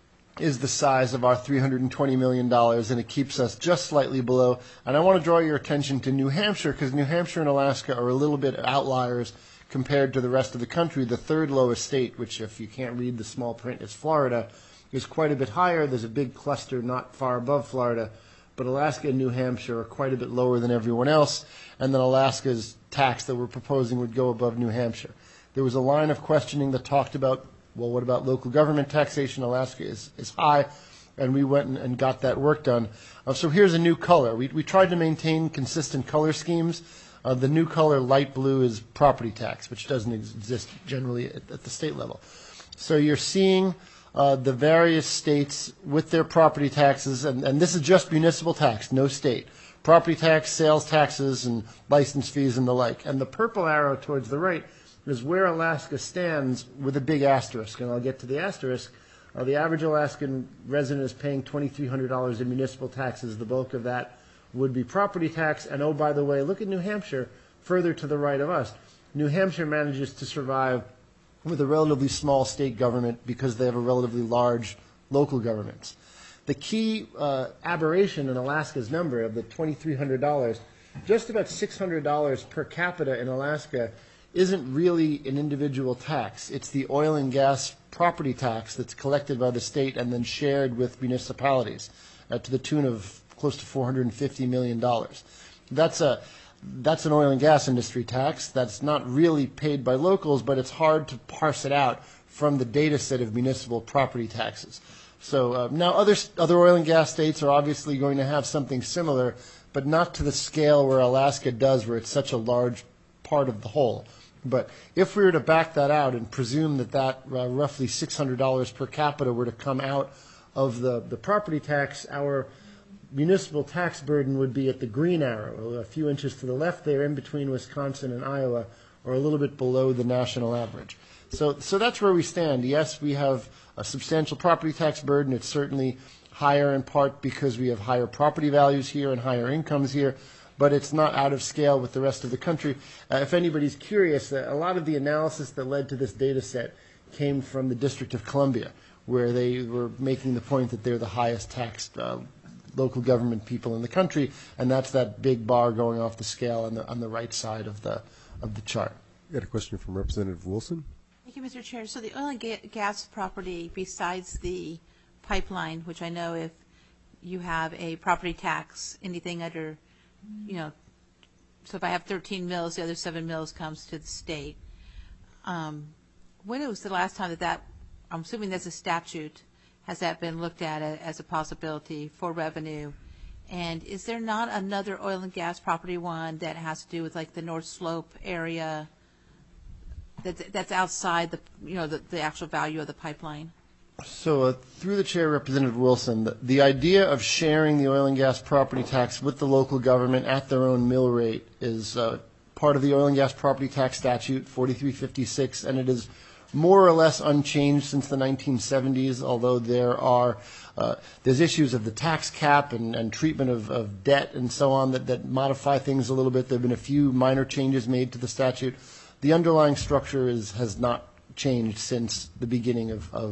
is the size of our $320 million, and it keeps us just slightly below. And I want to draw your attention to New Hampshire, because New Hampshire and Alaska are a little bit outliers compared to the rest of the country. The third lowest state, which if you can't read the small print is Florida, is quite a bit higher. There's a big cluster not far above Florida. But Alaska and New Hampshire are quite a bit lower than everyone else, and then Alaska's tax that we're proposing would go above New Hampshire. There was a line of questioning that talked about, well, what about local government taxation? Alaska is high, and we went and got that work done. So here's a new color. We tried to maintain consistent color schemes. The new color, light blue, is property tax, which doesn't exist generally at the state level. So you're seeing the various states with their property taxes, and this is just municipal tax, no state. Property tax, sales taxes, and license fees and the like. And the purple arrow towards the right is where Alaska stands with a big asterisk, and I'll get to the asterisk. The average Alaskan resident is paying $2,300 in municipal taxes. The bulk of that would be property tax. And oh, by the way, look at New Hampshire, further to the right of us. New Hampshire manages to survive with a relatively small state government because they have a relatively large local governments. The key aberration in Alaska's number of the $2,300, just about $600 per capita in Alaska isn't really an individual tax. It's the oil and gas property tax that's collected by the state and then shared with municipalities to the tune of close to $450 million. That's an oil and gas industry tax. That's not really paid by locals, but it's hard to parse it out from the data set of municipal property taxes. So now other oil and gas states are obviously going to have something similar, but not to the scale where Alaska does, where it's such a large part of the whole. But if we were to back that out and presume that roughly $600 per capita were to come out of the property tax, our municipal tax burden would be at the green arrow, a few inches to the left there, in between Wisconsin and Iowa, or a little bit below the national average. So that's where we stand. Yes, we have a substantial property tax burden. It's certainly higher in part because we have higher property values here and higher incomes here, but it's not out of scale with the rest of the country. If anybody's curious, a lot of the analysis that led to this data set came from the District of Columbia, where they were making the point that they're the highest taxed local government people in the country, and that's that big bar going off the scale on the right side of the chart. We got a question from Representative Wilson. Thank you, Mr. Chair. So the oil and gas property, besides the pipeline, which I know if you have a property tax, anything under, so if I have 13 mills, the other 7 mills comes to the state. When was the last time that, I'm assuming there's a statute, has that been looked at as a possibility for revenue? And is there not another oil and gas property one that has to do with like the North Slope area that's outside the actual value of the pipeline? So through the chair, Representative Wilson, the idea of sharing the oil and gas property tax with the local government at their own mill rate is part of the oil and gas property tax statute, 4356, and it is more or less unchanged since the 1970s, although there's issues of the tax cap and treatment of debt and so on that modify things a little bit. There have been a few minor changes made to the statute. The underlying structure has not changed since the beginning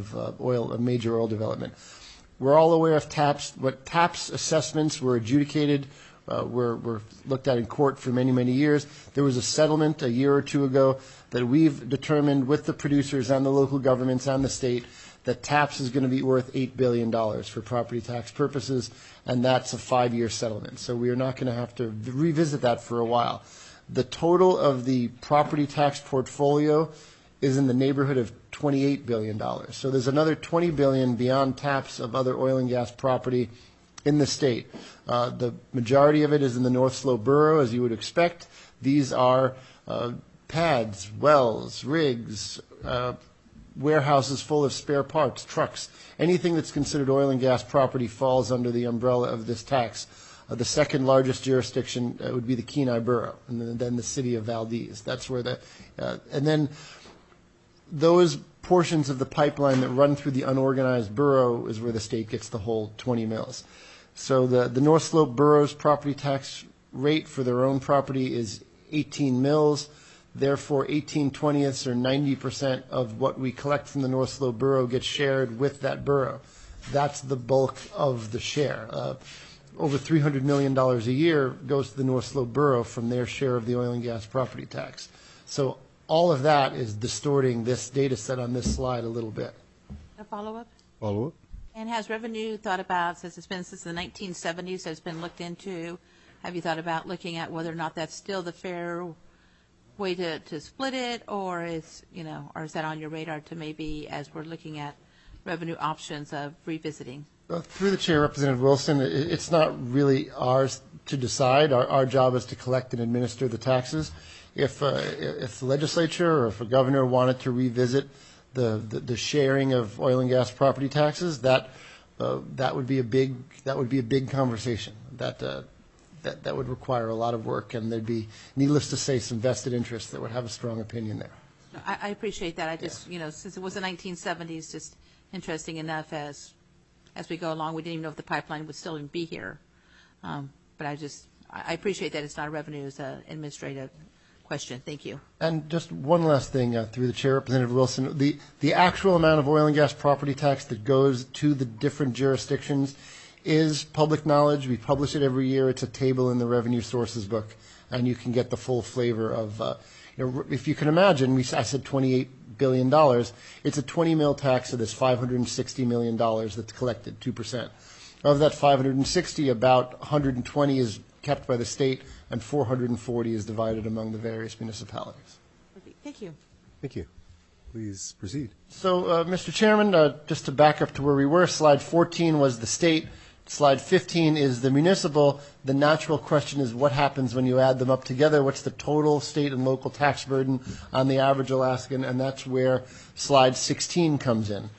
of major oil development. We're all aware of TAPS. What TAPS assessments were adjudicated were looked at in court for many, many years. There was a settlement a year or two ago that we've determined with the producers and the local governments and the state that TAPS is going to be worth $8 billion for property tax purposes, and that's a 5-year settlement. So we are not going to have to revisit that for a while. The total of the property tax portfolio is in the neighborhood of $28 billion. So there's another $20 billion beyond TAPS of other oil and gas property in the state. The majority of it is in the North Slope Borough, as you would expect. These are pads, wells, rigs, warehouses full of spare parts, trucks. Anything that's considered oil and gas property falls under the umbrella of this tax. The second largest jurisdiction would be the Kenai Borough, and then the city of Valdez. That's where and then those portions of the pipeline that run through the unorganized borough is where the state gets the whole 20 mills. So the North Slope Borough's property tax rate for their own property is 18 mills. Therefore, 18/20ths or 90% of what we collect from the North Slope Borough gets shared with that borough. That's the bulk of the share. Over $300 million a year goes to the North Slope Borough from their share of the oil and gas property tax. So all of that is distorting this data set on this slide a little bit. A follow-up? Follow-up? And has revenue thought about, since it's been since the 1970s, has been looked into, have you thought about looking at whether or not that's still the fair way to split it, or is that on your radar to maybe, as we're looking at revenue options, of revisiting? Through the chair, Representative Wilson, it's not really ours to decide. Our job is to collect and administer the taxes. If the legislature or if a governor wanted to revisit the sharing of oil and gas property taxes, that would be a big conversation. That would require a lot of work, and there'd be, needless to say, some vested interests that would have a strong opinion there. I appreciate that. I just, since it was the 1970s, just interesting enough as we go along. We didn't even know if the pipeline would still be here. But I appreciate that it's not a revenue, it's an administrative question. Thank you. And just one last thing, through the chair, Representative Wilson, the actual amount of oil and gas property tax that goes to the different jurisdictions is public knowledge. We publish it every year. It's a table in the revenue sources book, and you can get the full flavor of, if you can imagine, I said $28 billion. It's a 20 mil tax, so there's $560 million that's collected, 2%. Of that 560, about 120 is kept by the state, and 440 is divided among the various municipalities. Thank you. Thank you. Please proceed. So, Mr. Chairman, just to back up to where we were, slide 14 was the state. Slide 15 is the municipal. The natural question is what happens when you add them up together? What's the total state and local tax burden on the average Alaskan? And that's where slide 16 comes in.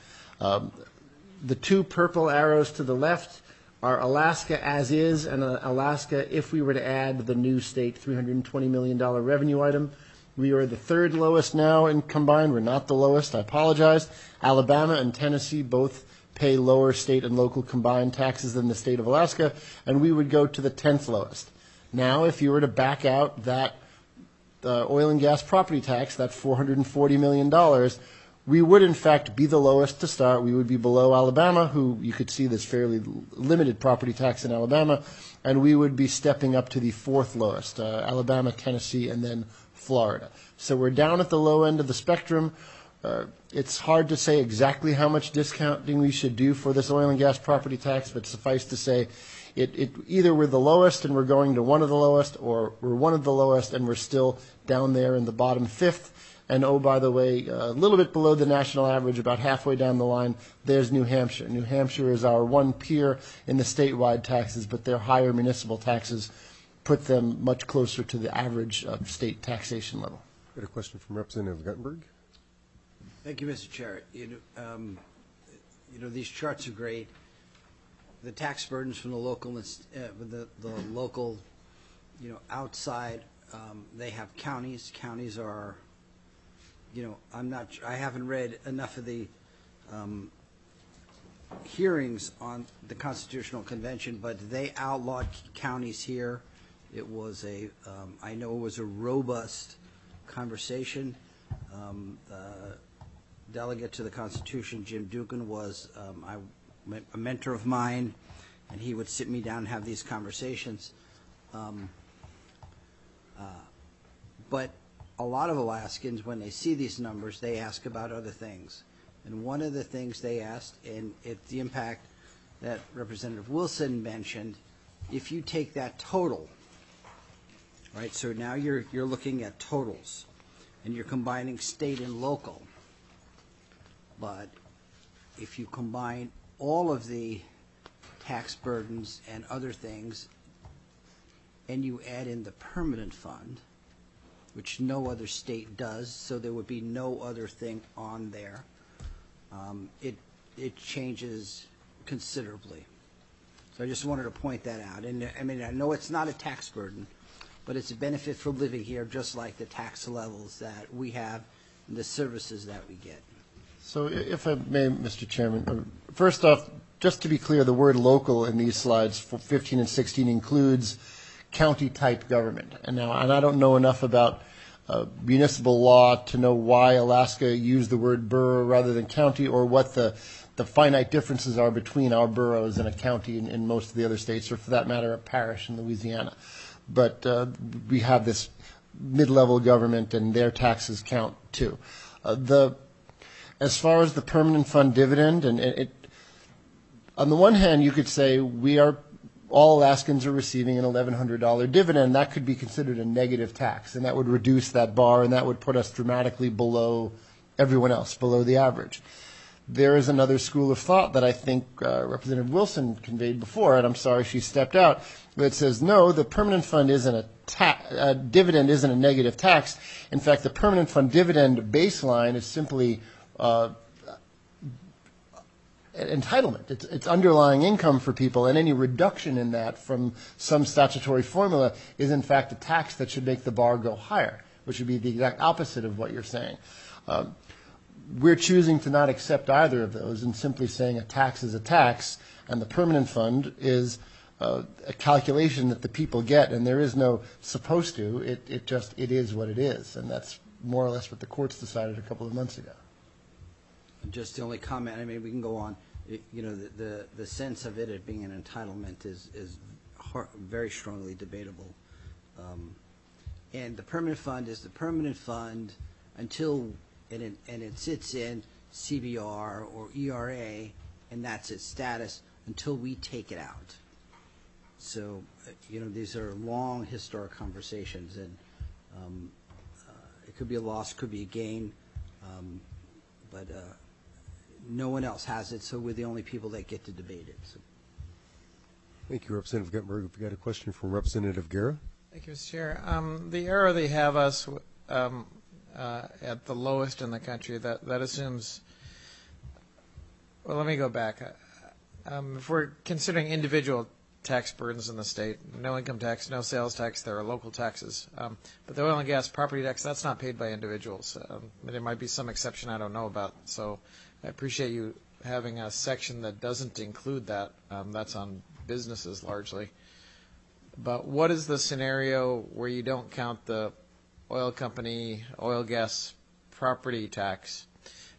The two purple arrows to the left are Alaska as is, and Alaska if we were to add the new state $320 million revenue item. We are the third lowest now in combined. We're not the lowest. I apologize. Alabama and Tennessee both pay lower state and local combined taxes than the state of Alaska, and we would go to the 10th lowest. Now, if you were to back out that oil and gas property tax, that $440 million, we would, in fact, be the lowest to start. We would be below Alabama, who you could see this fairly limited property tax in Alabama, and we would be stepping up to the fourth lowest, Alabama, Tennessee, and then Florida. So we're down at the low end of the spectrum. It's hard to say exactly how much discounting we should do for this oil and gas property tax, but suffice to say, either we're the lowest and we're going to one of the lowest, or we're one of the lowest and we're still down there in the bottom fifth. And oh, by the way, a little bit below the national average, about halfway down the line, there's New Hampshire. New Hampshire is our one peer in the statewide taxes, but their higher municipal taxes put them much closer to the average state taxation level. Got a question from Representative Guttenberg. Thank you, Mr. Chair. These charts are great. The tax burdens from the local, local, outside. They have counties. Counties are, I haven't read enough of the hearings on the Constitutional Convention, but they outlawed counties here. It was I know it was a robust conversation. The delegate to the Constitution, Jim Dugan, was a mentor of mine, and he would sit me down and have these conversations. But a lot of Alaskans, when they see these numbers, they ask about other things. And one of the things they asked, and it's the impact that Representative Wilson mentioned, if you take that total, right, so now you're looking at totals, and you're combining state and local. But if you combine all of the tax burdens and other things, and you add in the permanent fund, which no other state does, so there would be no other thing on there, it changes considerably. So I just wanted to point that out. And I mean, I know it's not a tax burden, but it's a benefit for living here, just like the tax levels that we have and the services that we get. So if I may, Mr. Chairman, first off, just to be clear, the word local in these slides for 15 and 16 includes county-type government. And I don't know enough about municipal law to know why Alaska used the word borough rather than county, or what the finite differences are between our boroughs and a county in most of the other states, or for that matter, a parish in Louisiana. But we have this mid-level government, and their taxes count too. As far as the permanent fund dividend, on the one hand, you could say all Alaskans are receiving an $1,100 dividend. That could be considered a negative tax, and that would reduce that bar, and that would put us dramatically below everyone else, below the average. There is another school of thought that I think Representative Wilson conveyed before, and I'm sorry she stepped out, that says, no, the permanent fund isn't a dividend isn't a negative tax. In fact, the permanent fund dividend baseline is simply entitlement. It's underlying income for people, and any reduction in that from some statutory formula is in fact a tax that should make the bar go higher, which would be the exact opposite of what you're saying. We're choosing to not accept either of those and simply saying a tax is a tax, and the permanent fund is a calculation that the people get, and there is no supposed to. It is what it is, and that's more or less what the courts decided a couple of months ago. Just the only comment, I mean, we can go on. The sense of it being an entitlement is very strongly debatable. And the permanent fund is the permanent fund until it sits in CBR or ERA, and that's its status until we take it out. So, these are long historic conversations, and it could be a loss, could be a gain, but no one else has it, so we're the only people that get to debate it. So. Thank you, Representative Guttenberg. We've got a question from Representative Guerra. Thank you, Mr. Chair. The error they have us at the lowest in the country, that assumes, well, let me go back. If we're considering individual tax burdens in the state, no income tax, no sales tax, there are local taxes. But the oil and gas property tax, that's not paid by individuals. There might be some exception I don't know about. So I appreciate you having a section that doesn't include that. That's on businesses largely. But what is the scenario where you don't count the oil company, oil gas property tax?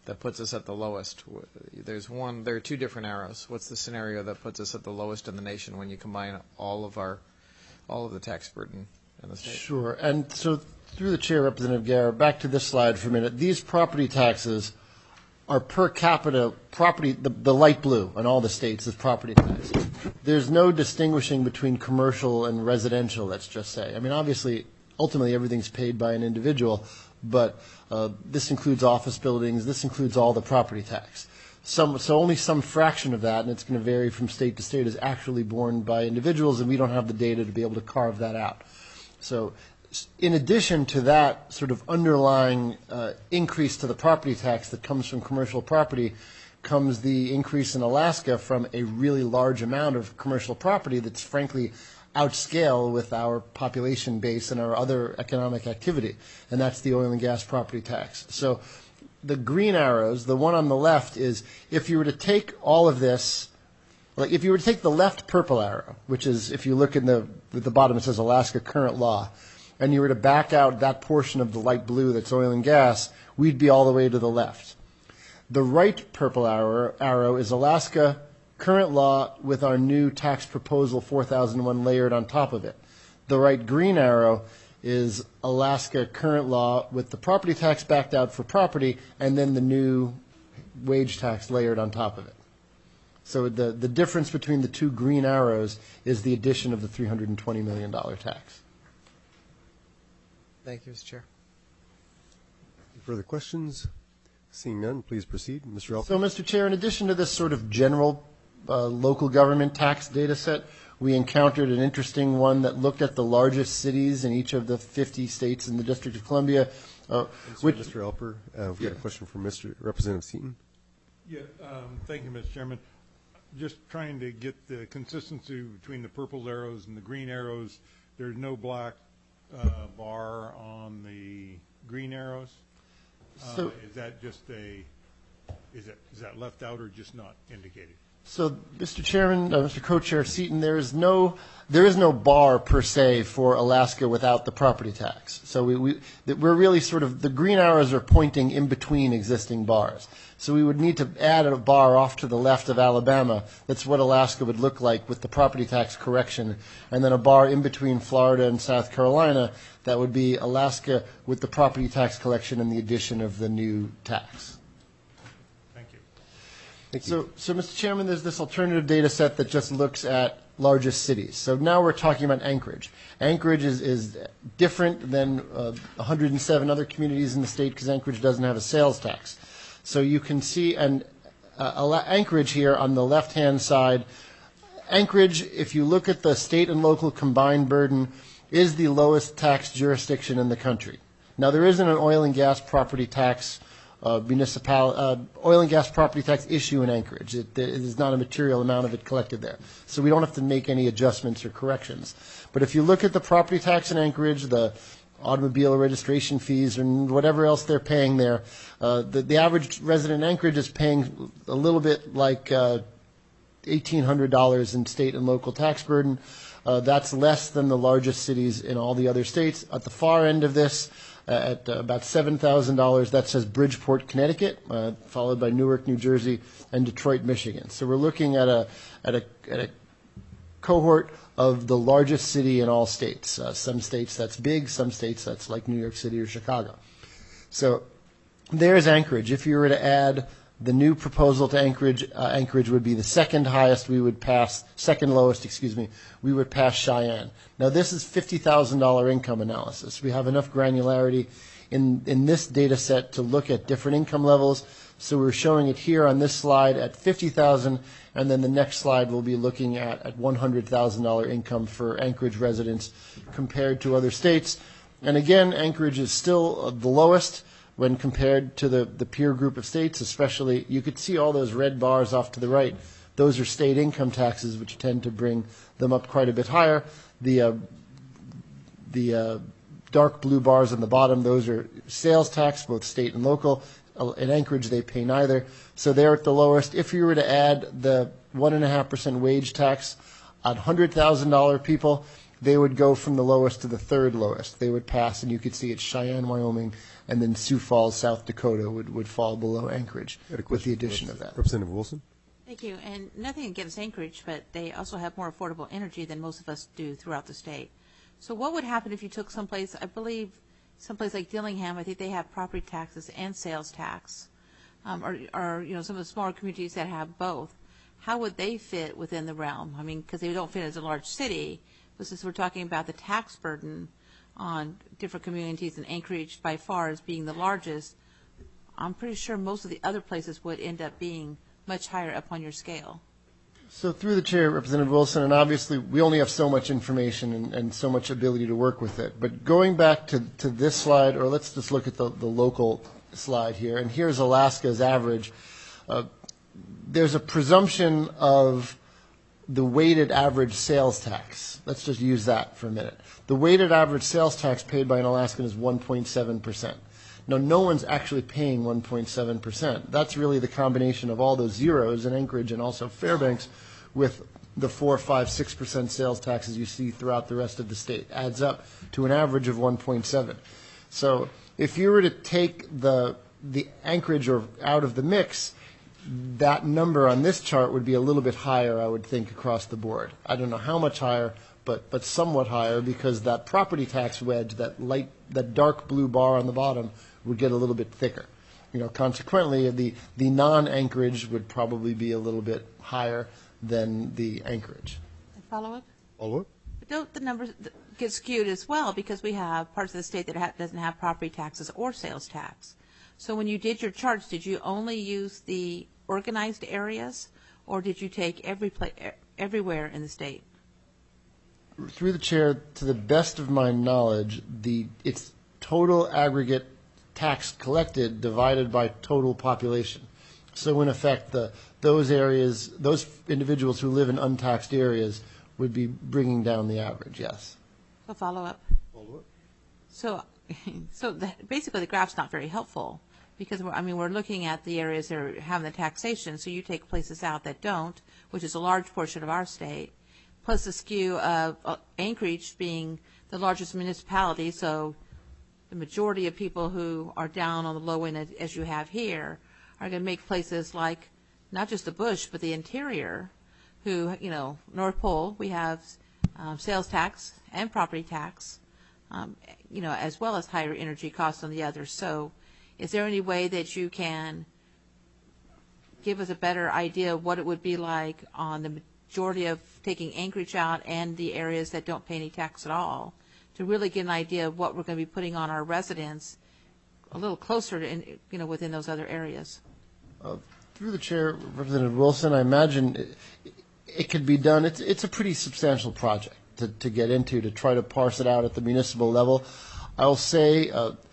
that puts us at the lowest? There are two different arrows. What's the scenario that puts us at the lowest in the nation when you combine all of the tax burden in the state? Sure. And so through the chair, Representative Guerra, back to this slide for a minute. These property taxes are per capita property, the light blue in all the states is property tax. There's no distinguishing between commercial and residential, let's just say. I mean, obviously, ultimately everything's paid by an individual, but this includes office buildings, this includes all the property tax. So only some fraction of that, and it's going to vary from state to state, is actually borne by individuals, and we don't have the data to be able to carve that out. So in addition to that sort of underlying increase to the property tax that comes from commercial property, comes the increase in Alaska from a really large amount of commercial property that's frankly outscale with our population base and our other economic activity, and that's the oil and gas property tax. So the green arrows, the one on the left is if you were to take all of this, like if you were to take the left purple arrow, which is if you look at the bottom, it says Alaska current law, and you were to back out that portion of the light blue that's oil and gas, we'd be all the way to the left. The right purple arrow is Alaska current law with our new tax proposal 4001 layered on top of it. The right green arrow is Alaska current law with the property tax backed out for property and then the new wage tax layered on top of it. So the difference between the two green arrows is the addition of the $320 million tax. Thank you, Mr. Chair. Further questions? Seeing none, please proceed. Mr. Alper. So, Mr. Chair, in addition to this sort of general local government tax data set, we encountered an interesting one that looked at the largest cities in each of the 50 states in the District of Columbia. Mr. Alper, we've got a question from Representative Seaton. Yeah, thank you, Mr. Chairman. Just trying to get the consistency between the purple arrows and the green arrows. There's no black bar on the green arrows. Is that just is that left out or just not indicated? So, Mr. Chairman, Mr. Co-Chair Seaton, there is no bar per se for Alaska without the property tax. So we're really sort of, the green arrows are pointing in between existing bars. So we would need to add a bar off to the left of Alabama. That's what Alaska would look like with the property tax correction. And then a bar in between Florida and South Carolina. That would be Alaska with the property tax collection and the addition of the new tax. Thank you. Thank you. So, Mr. Chairman, there's this alternative data set that just looks at largest cities. So now we're talking about Anchorage. Anchorage is different than 107 other communities in the state because Anchorage doesn't have a sales tax. So you can see Anchorage here on the left-hand side. Anchorage, if you look at the state and local combined burden, is the lowest tax jurisdiction in the country. Now, there isn't an oil and gas property tax oil and gas property tax issue in Anchorage. It is not a material amount of it collected there. So we don't have to make any adjustments or corrections. But if you look at the property tax in Anchorage, the automobile registration fees and whatever else they're paying there, the average resident in Anchorage is paying a little bit like $1,800 in state and local tax burden. That's less than the largest cities in all the other states. At the far end of this, at about $7,000, that says Bridgeport, Connecticut, followed by Newark, New Jersey, and Detroit, Michigan. So we're looking at a cohort of the largest city in all states. Some states that's big, some states that's like New York City or Chicago. So there's Anchorage. If you were to add the new proposal to Anchorage, Anchorage would be the second lowest, we would pass Cheyenne. Now this is $50,000 income analysis. We have enough granularity in this data set to look at different income levels. So we're showing it here on this slide at $50,000, and then the next slide we'll be looking at $100,000 income for Anchorage residents compared to other states. And again, Anchorage is still the lowest when compared to the peer group of states, especially, you could see all those red bars off to the right. Those are state income taxes, which tend to bring them up quite a bit higher. The dark blue bars on the bottom, those are sales tax, both state and local. In Anchorage, they pay neither. So they're at the lowest. If you were to add the 1.5% wage tax on $100,000 people, they would go from the lowest to the third lowest. They would pass, and you could see it's Cheyenne, Wyoming, and then Sioux Falls, South Dakota would fall below Anchorage with the addition of that. Representative Wilson? Thank you. And nothing against Anchorage, but they also have more affordable energy than most of us do throughout the state. So what would happen if you took someplace, I believe, someplace like Dillingham, I think they have property taxes and sales tax, or you know, some of the smaller communities that have both. How would they fit within the realm? I mean, because they don't fit as a large city, but since we're talking about the tax burden on different communities, and Anchorage by far as being the largest, I'm pretty sure most of the other places would end up being much higher up on your scale. So through the chair, Representative Wilson, and obviously we only have so much information and so much ability to work with it. But going back to this slide, or let's just look at the local slide here, and here's Alaska's average. There's a presumption of the weighted average sales tax. Let's just use that for a minute. The weighted average sales tax paid by an Alaskan is 1.7%. Now, no one's actually paying 1.7%. That's really the combination of all those zeros in Anchorage and also Fairbanks with the 4%, 5%, 6% sales taxes you see throughout the rest of the state. Adds up to an average of 1.7. So if you were to take the Anchorage out of the mix, that number on this chart would be a little bit higher, I would think, across the board. I don't know how much higher, but somewhat higher, because that property tax wedge, that dark blue bar on the bottom, would get a little bit thicker. You know, consequently, the non-Anchorage would probably be a little bit higher than the Anchorage. Follow up? Follow up? But don't the numbers get skewed as well, because we have parts of the state that doesn't have property taxes or sales tax. So when you did your charts, did you only use the organized areas, or did you take everywhere in the state? Through the chair, to the best of my knowledge, it's total aggregate tax collected divided by total population. So in effect, those areas, those individuals who live in untaxed areas would be bringing down the average, yes. So follow up. Follow up? So basically the graph's not very helpful, because we're looking at the areas that are having the taxation, so you take places out that don't, which is a large portion of our state, plus the skew of Anchorage being the largest municipality, so the majority of people who are down on the low end, as you have here, are going to make places like not just the bush, but the interior, who, you know, North Pole, we have sales tax and property tax, you know, as well as higher energy costs on the others. So is there any way that you can give us a better idea of what it would be like on the majority of taking Anchorage out and the areas that don't pay any tax at all, to really get an idea of what we're going to be putting on our residents a little closer to, you know, within those other areas? Through the chair, Representative Wilson, I imagine it could be done. It's a pretty substantial project to get into, to try to parse it out at the municipal level. I'll say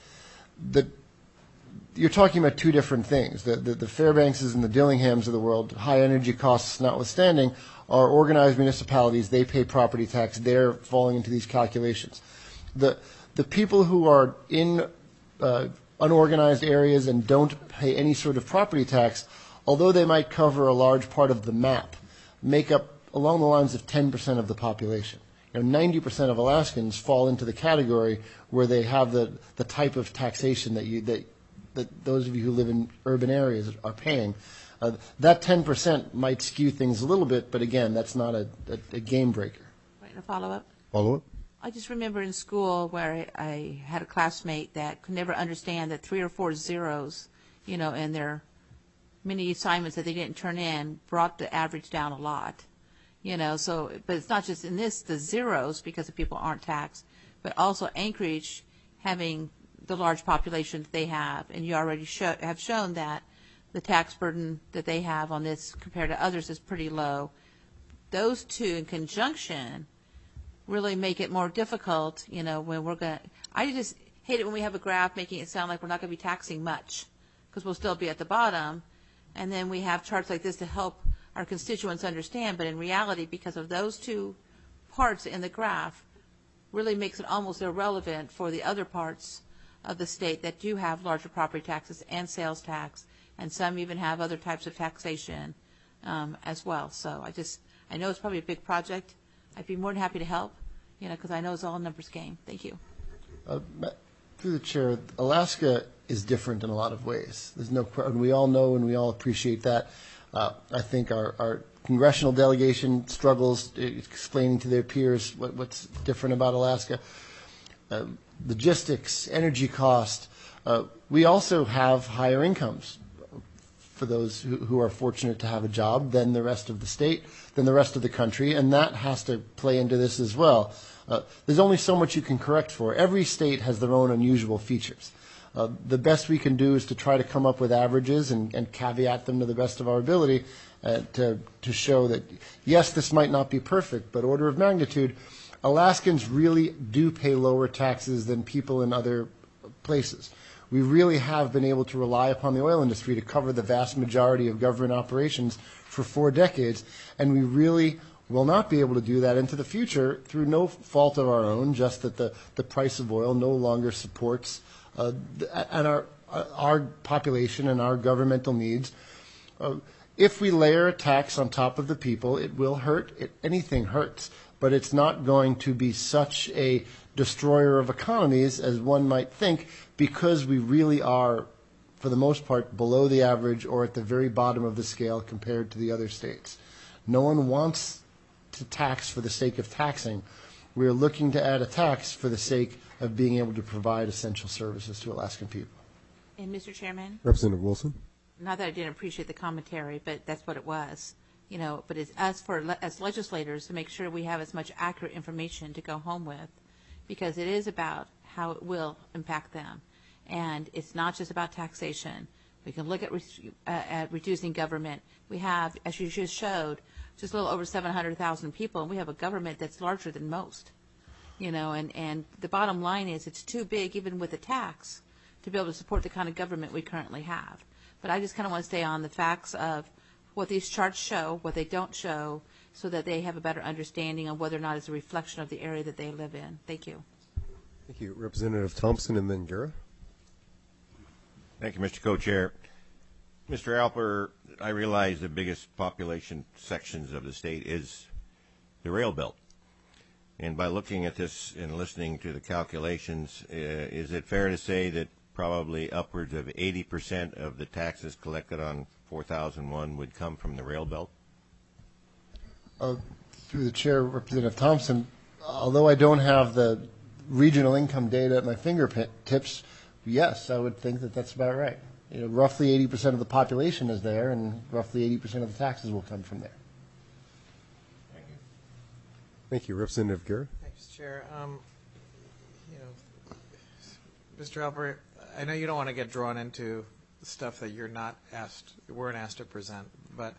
that you're talking about two different things. The Fairbankses and the Dillinghams of the world, high energy costs notwithstanding, are organized municipalities. They pay property tax. They're falling into these calculations. The people who are in unorganized areas and don't pay any sort of property tax, although they might cover a large part of the map, make up along the lines of 10% of the population. You know, 90% of Alaskans fall into the category where they have the type of taxation that those of you who live in urban areas are paying. That 10% might skew things a little bit, but again, that's not a game breaker. Right, a follow-up? Follow-up? I just remember in school where I had a classmate that could never understand that 3 or 4 zeros, you know, in their many assignments that they didn't turn in brought the average down a lot. You know, so, but it's not just in this, the zeros, because the people aren't taxed, but also Anchorage having the large population that they have, and you already have shown that the tax burden that they have on this compared to others is pretty low. Those two in conjunction really make it more difficult, you know, when we're going to, I just hate it when we have a graph making it sound like we're not going to be taxing much, because we'll still be at the bottom, and then we have charts like this to help our constituents understand, but in reality, because of those two parts in the graph, really makes it almost irrelevant for the other parts of the state that do have larger property taxes and sales tax, and some even have other types of taxation as well. So I know it's probably a big project. I'd be more than happy to help because I know it's all a numbers game. Thank you. Through the chair, Alaska is different in a lot of ways. There's no, and we all know and we all appreciate that. I think our congressional delegation struggles explaining to their peers what's different about Alaska. Logistics, energy cost. We also have higher incomes for those who are fortunate to have a job than the rest of the state, than the rest of the country, and that has to play into this as well. There's only so much you can correct for. Every state has their own unusual features. The best we can do is to try to come up with averages and caveat them to the best of our ability to show that, yes, this might not be perfect, but order of magnitude, Alaskans really do pay lower taxes than people in other places. We really have been able to rely upon the oil industry to cover the vast majority of government operations for 4 decades, and we really will not be able to do that into the future through no fault of our own, just that the price of oil no longer supports and our population and our governmental needs. If we layer a tax on top of the people, it will hurt. Anything hurts, but it's not going to be such a destroyer of economies as one might think, because we really are, for the most part, below the average or at the very bottom of the scale compared to the other states. No one wants to tax for the sake of taxing. We are looking to add a tax for the sake of being able to provide essential services to Alaskan people. And Mr. Chairman? Representative Wilson. Not that I didn't appreciate the commentary, but that's what it was. But it's us as legislators to make sure we have as much accurate information to go home with, because it is about how it will impact them. And it's not just about taxation. We can look at reducing government. We have, as you just showed, just a little over 700,000 people, and we have a government that's larger than most. And the bottom line is it's too big, even with a tax, to be able to support the kind of government we currently have. But I just kind of want to stay on the facts of what these charts show, what they don't show, so that they have a better understanding of whether or not it's a reflection of the area that they live in. Thank you. Thank you. Representative Thompson and then Guerra. Thank you, Mr. Co-Chair. Mr. Alper, I realize the biggest population sections of the state is the rail belt. And by looking at this and listening to the calculations, is it fair to say that probably upwards of 80% of the taxes collected on 4001 would come from the rail belt? Through the chair, Representative Thompson, although I don't have the regional income data at my fingertips, yes, I would think that that's about right. Roughly 80% of the population is there, and roughly 80% of the taxes will come from there. Thank you. Thank you. Representative Guerra. Thanks, Chair. Mr. Alper, I know you don't want to get drawn into stuff that weren't asked to present, but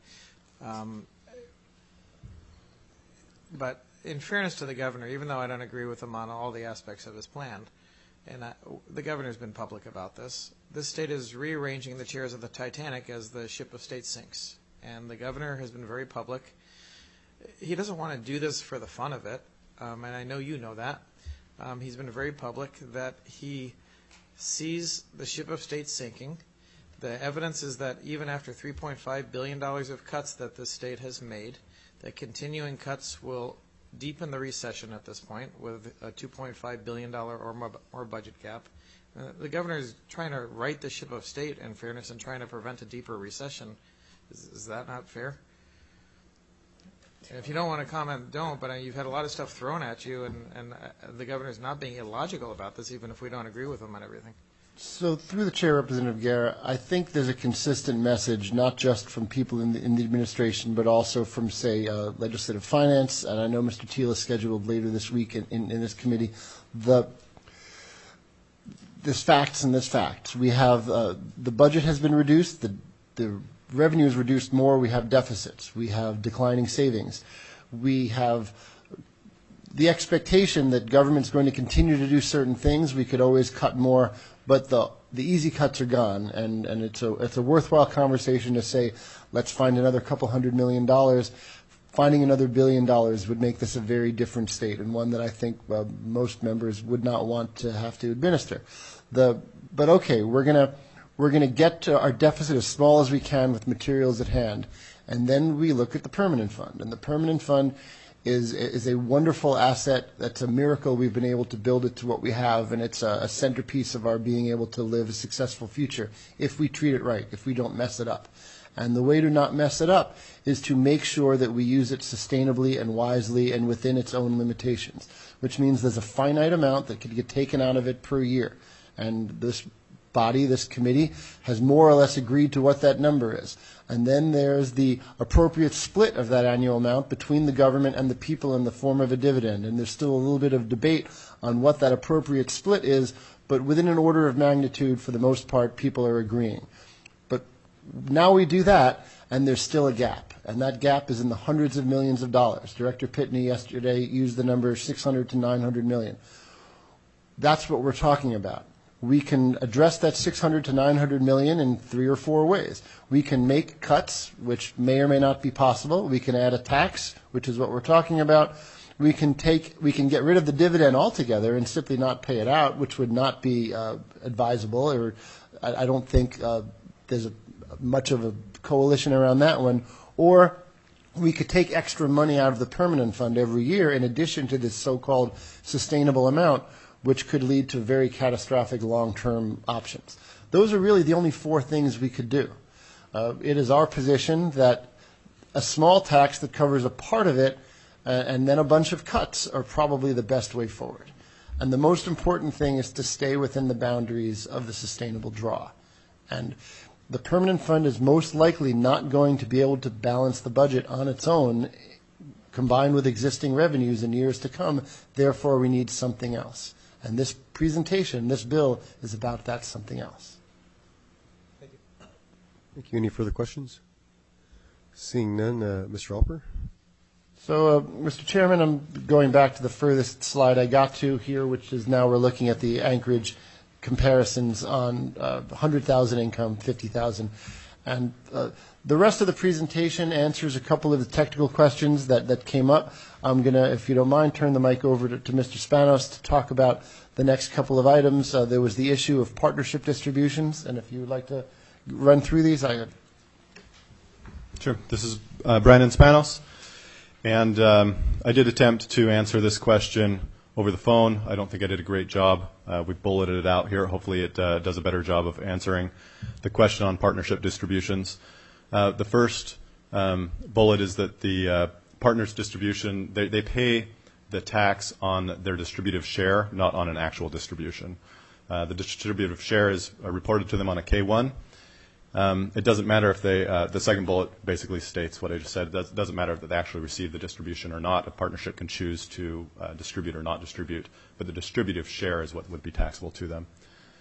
in fairness to the governor, even though I don't agree with him on all the aspects of his plan, and the governor's been public about this, this state is rearranging the chairs of the Titanic as the ship of state sinks. And the governor has been very public. He doesn't want to do this for the fun of it, and I know you know that. He's been very public that he sees the ship of state sinking. The evidence is that even after $3.5 billion of cuts that this state has made, that continuing cuts will deepen the recession at this point with a $2.5 billion or more budget gap. The governor is trying to right the ship of state, in fairness, and trying to prevent a deeper recession. Is that not fair? And if you don't want to comment, don't, but you've had a lot of stuff thrown at you, and the governor's not being illogical about this, even if we don't agree with him on everything. So through the chair, Representative Guerra, I think there's a consistent message, not just from people in the administration, but also from, say, legislative finance, and I know Mr. Thiel is scheduled later this week in this committee. There's facts and there's facts. We have the budget has been reduced, the revenue is reduced more, we have deficits, we have declining savings, we have the expectation that government's going to continue to do certain things. We could always cut more, but the easy cuts are gone, and it's a worthwhile conversation to say, let's find another couple $100 million. Finding another $1 billion would make this a very different state, and one that I think most members would not want to have to administer. But okay, we're gonna get to our deficit as small as we can with materials at hand, and then we look at the permanent fund, and the permanent fund is a wonderful asset. That's a miracle we've been able to build it to what we have, and it's a centerpiece of our being able to live a successful future if we treat it right, if we don't mess it up. And the way to not mess it up is to make sure that we use it sustainably and wisely and within its own limitations, which means there's a finite amount that could get taken out of it per year. And this body, this committee, has more or less agreed to what that number is. And then there's the appropriate split of that annual amount between the government and the people in the form of a dividend. And there's still a little bit of debate on what that appropriate split is, but within an order of magnitude, for the most part, people are agreeing. But now we do that, and there's still a gap. And that gap is in the hundreds of millions of dollars. Director Pitney yesterday used the number 600 to 900 million. That's what we're talking about. We can address that 600 to 900 million in 3 or 4 ways. We can make cuts, which may or may not be possible. We can add a tax, which is what we're talking about. We can get rid of the dividend altogether and simply not pay it out, which would not be advisable, or I don't think there's much of a coalition around that one. Or we could take extra money out of the permanent fund every year in addition to this so-called sustainable amount, which could lead to very catastrophic long-term options. Those are really the only 4 things we could do. It is our position that a small tax that covers a part of it and then a bunch of cuts are probably the best way forward. And the most important thing is to stay within the boundaries of the sustainable draw. And the permanent fund is most likely not going to be able to balance the budget on its own, combined with existing revenues in years to come. Therefore, we need something else. And this presentation, this bill, is about that something else. Thank you. Any further questions? Seeing none, Mr. Alper? So, Mr. Chairman, I'm going back to the furthest slide I got to here, which is now we're looking at the Anchorage comparisons on 100,000 income, 50,000. And the rest of the presentation answers a couple of the technical questions that came up. I'm going to, if you don't mind, turn the mic over to Mr. Spanos to talk about the next couple of items. There was the issue of partnership distributions, and if you would like to run through these. Sure. This is Brandon Spanos, and I did attempt to answer this question over the phone. I don't think I did a great job. We bulleted it out here. Hopefully it does a better job of answering the question on partnership distributions. The first bullet is that the partners distribution, they pay the tax on their distributive share, not on an actual distribution. The distributive share is reported to them on a K-1. It doesn't matter if they, the second bullet basically states what I just said. It doesn't matter if they actually receive the distribution or not. A partnership can choose to distribute or not distribute, but the distributive share is what would be taxable to them.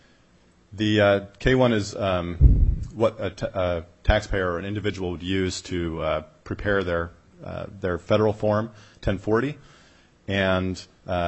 The K-1 is what a taxpayer or an individual would use to prepare their federal form 1040, and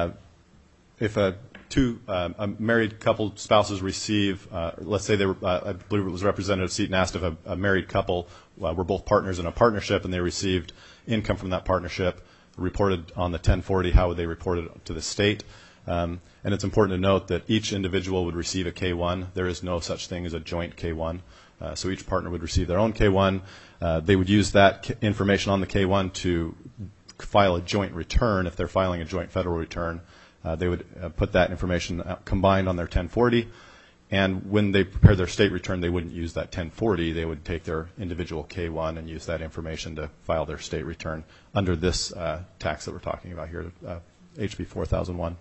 if a married couple spouses receive, let's say they were, I believe it was Representative Seaton asked if a married couple were both partners in a partnership and they received income from that partnership reported on the 1040, how would they report it to the state? And it's important to note that each individual would receive a K-1. There is no such thing as a joint K-1. So each partner would receive their own K-1. They would use that information on the K-1 to file a joint return. If they're filing a joint federal return, they would put that information combined on their 1040. And when they prepare their state return, they wouldn't use that 1040. They would take their individual K-1 and use that information to file their state return under this tax that we're talking about here, HB 4001.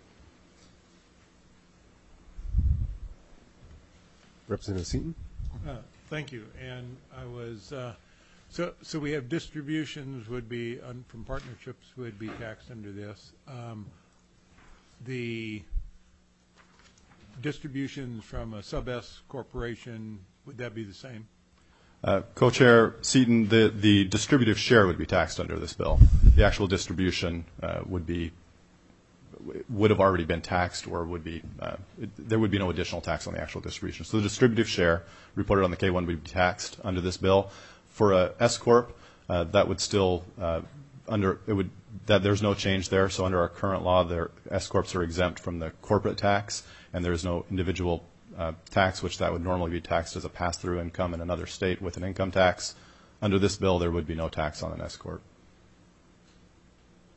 Representative Seaton? Thank you. And I was, so we have distributions would be, from partnerships would be taxed under this. The distributions from a sub-S corporation, would that be the same? Co-Chair Seaton, the distributive share would be taxed under this bill. The actual distribution would have already been taxed, or would be there would be no additional tax on the actual distribution. So the distributive share reported on the K-1 would be taxed under this bill. For a S corp, that would still there's no change there. So under our current law, their S corps are exempt from the corporate tax, and there is no individual tax, which that would normally be taxed as a pass-through income in another state with an income tax. Under this bill, there would be no tax on an S corp.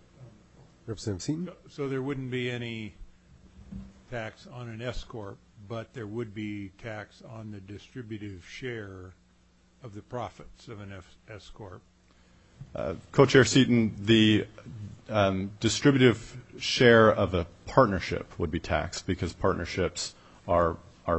Representative Seaton? So there wouldn't be any tax on an S corp, but there would be tax on the distributive share of the profits of an S corp. Co-Chair Seaton, the distributive share of a partnership would be taxed because partnerships are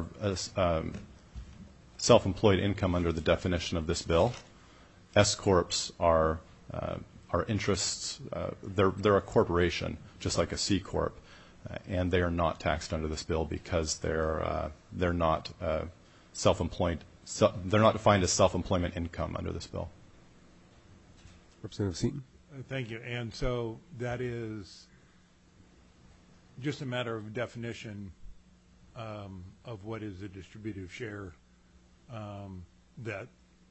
self-employed income under the definition of this bill. S corps are interests. They're a corporation, just like a C corp, and they are not taxed under this bill because they're not self-employed. They're not defined as self-employment income under this bill. Representative Seaton? Thank you. And so that is just a matter of definition of what is a distributive share that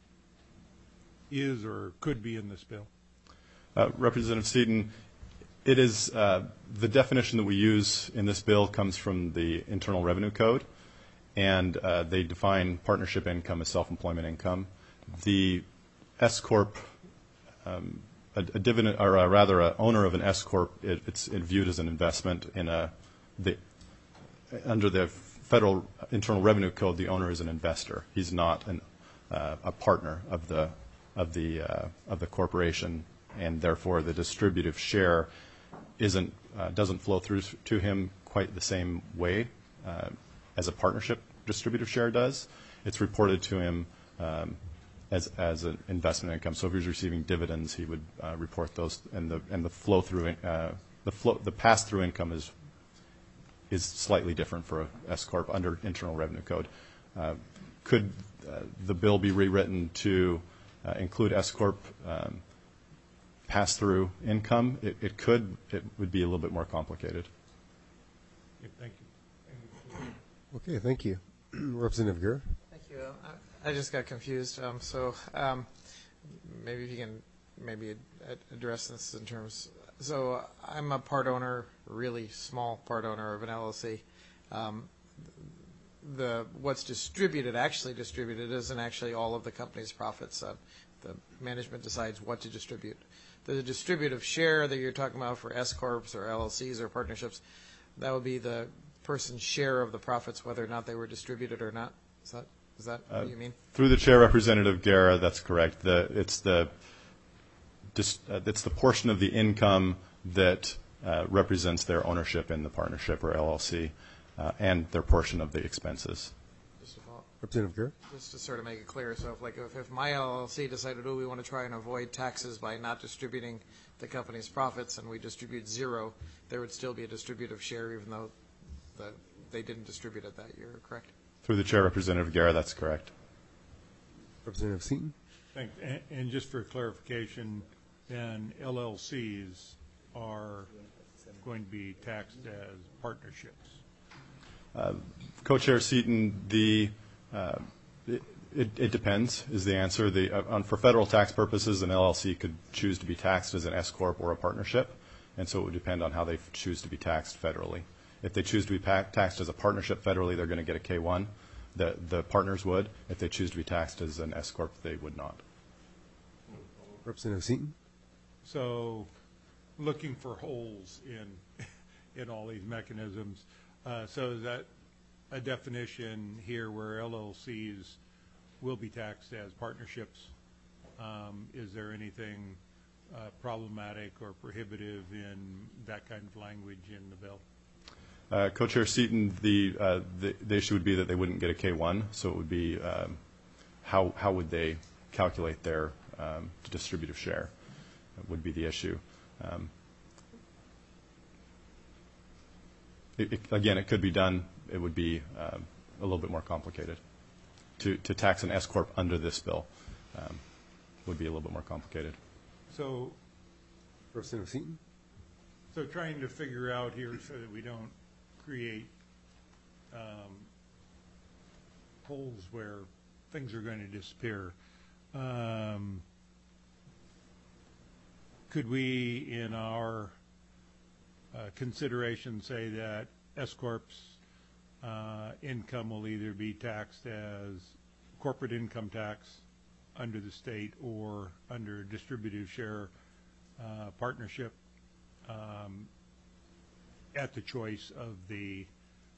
is or could be in this bill. Representative Seaton, it is the definition that we use in this bill comes from the Internal Revenue Code, and they define partnership income as self-employment income. The S corp, a dividend, or rather, an owner of an S corp, it's viewed as an investment in under the Federal Internal Revenue Code. The owner is an investor. He's not a partner of the corporation, and therefore the distributive share doesn't flow through to him quite the same way as a partnership distributive share does. It's reported to him as an investment income. So if he's receiving dividends, he would report those, and the flow through the pass through income is slightly different for a S corp under Internal Revenue Code. Could the bill be rewritten to include S corp pass through income? It could. It would be a little bit more complicated. Thank you. Okay, thank you. Representative Guerra? Thank you. I just got confused. Maybe if you can address this in terms. So I'm a part owner, really small part owner of an LLC. What's actually distributed isn't actually all of the company's profits. The management decides what to distribute. The distributive share that you're talking about for S corps or LLCs or partnerships, that would be the person's share of the profits, whether or not they were distributed or not. Is that what you mean? Through the chair, Representative Guerra, that's correct. It's the portion of the income that represents their ownership in the partnership or LLC, and their portion of the expenses. Just to follow. Representative Guerra? Just to sort of make it clear, so if my LLC decided, we want to try and avoid taxes by not distributing the company's profits, and we distribute zero, there would still be a distributive share, even though they didn't distribute it that year, correct? Through the chair, Representative Guerra, that's correct. Representative Seaton? Thanks. And just for clarification, then LLCs are going to be taxed as partnerships. Co-Chair Seaton, it depends is the answer. For federal tax purposes, an LLC could choose to be taxed as an S corp or a partnership, and so it would depend on how they choose to be taxed federally. If they choose to be taxed as a partnership federally, they're going to get a K-1. The partners would. If they choose to be taxed as an S corp, they would not. Representative Seaton? So, looking for holes in all these mechanisms. So is that a definition here where LLCs will be taxed as partnerships? Is there anything problematic or prohibitive in that kind of language in the bill? Co-Chair Seaton, the issue would be that they wouldn't get a K-1, so it would be how would they calculate their distributive share would be the issue. Again, it could be done. It would be a little bit more complicated. To tax an S corp under this bill would be a little bit more complicated. So, Representative Seaton? So trying to figure out here so that we don't create holes where things are going to disappear. Could we, in our consideration, say that S corps income will either be taxed as corporate income tax under the state or under distributive share partnership at the choice of the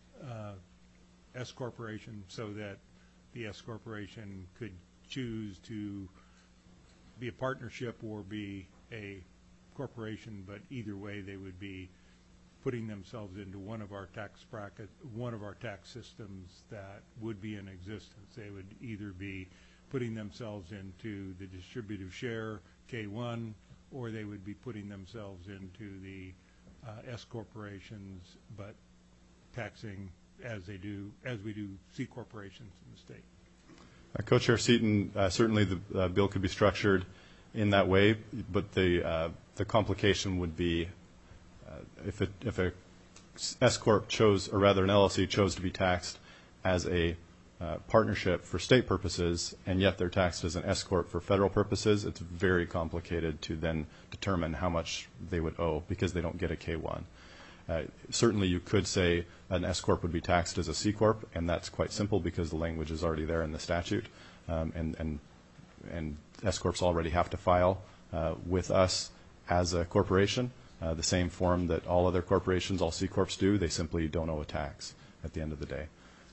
S corporation, so that the S corporation could choose to be a partnership or be a corporation, but either way they would be putting themselves into one of our tax bracket, one of our tax systems that would be in existence. They would either be putting themselves into the distributive share K1, or they would be putting themselves into the S corporations, but taxing as we do C corporations in the state. Co-Chair Seaton, certainly the bill could be structured in that way, but the complication would be if a S corp chose, or rather an LLC chose to be taxed as a partnership for state purposes, and yet they're taxed as an S corp for federal purposes, it's very complicated to then determine how much they would owe because they don't get a K1. Certainly you could say an S corp would be taxed as a C corp, and that's quite simple because the language is already there in the statute, and S corps already have to file with us as a corporation, the same form that all other corporations, all C corps do. They simply don't owe a tax at the end of the day.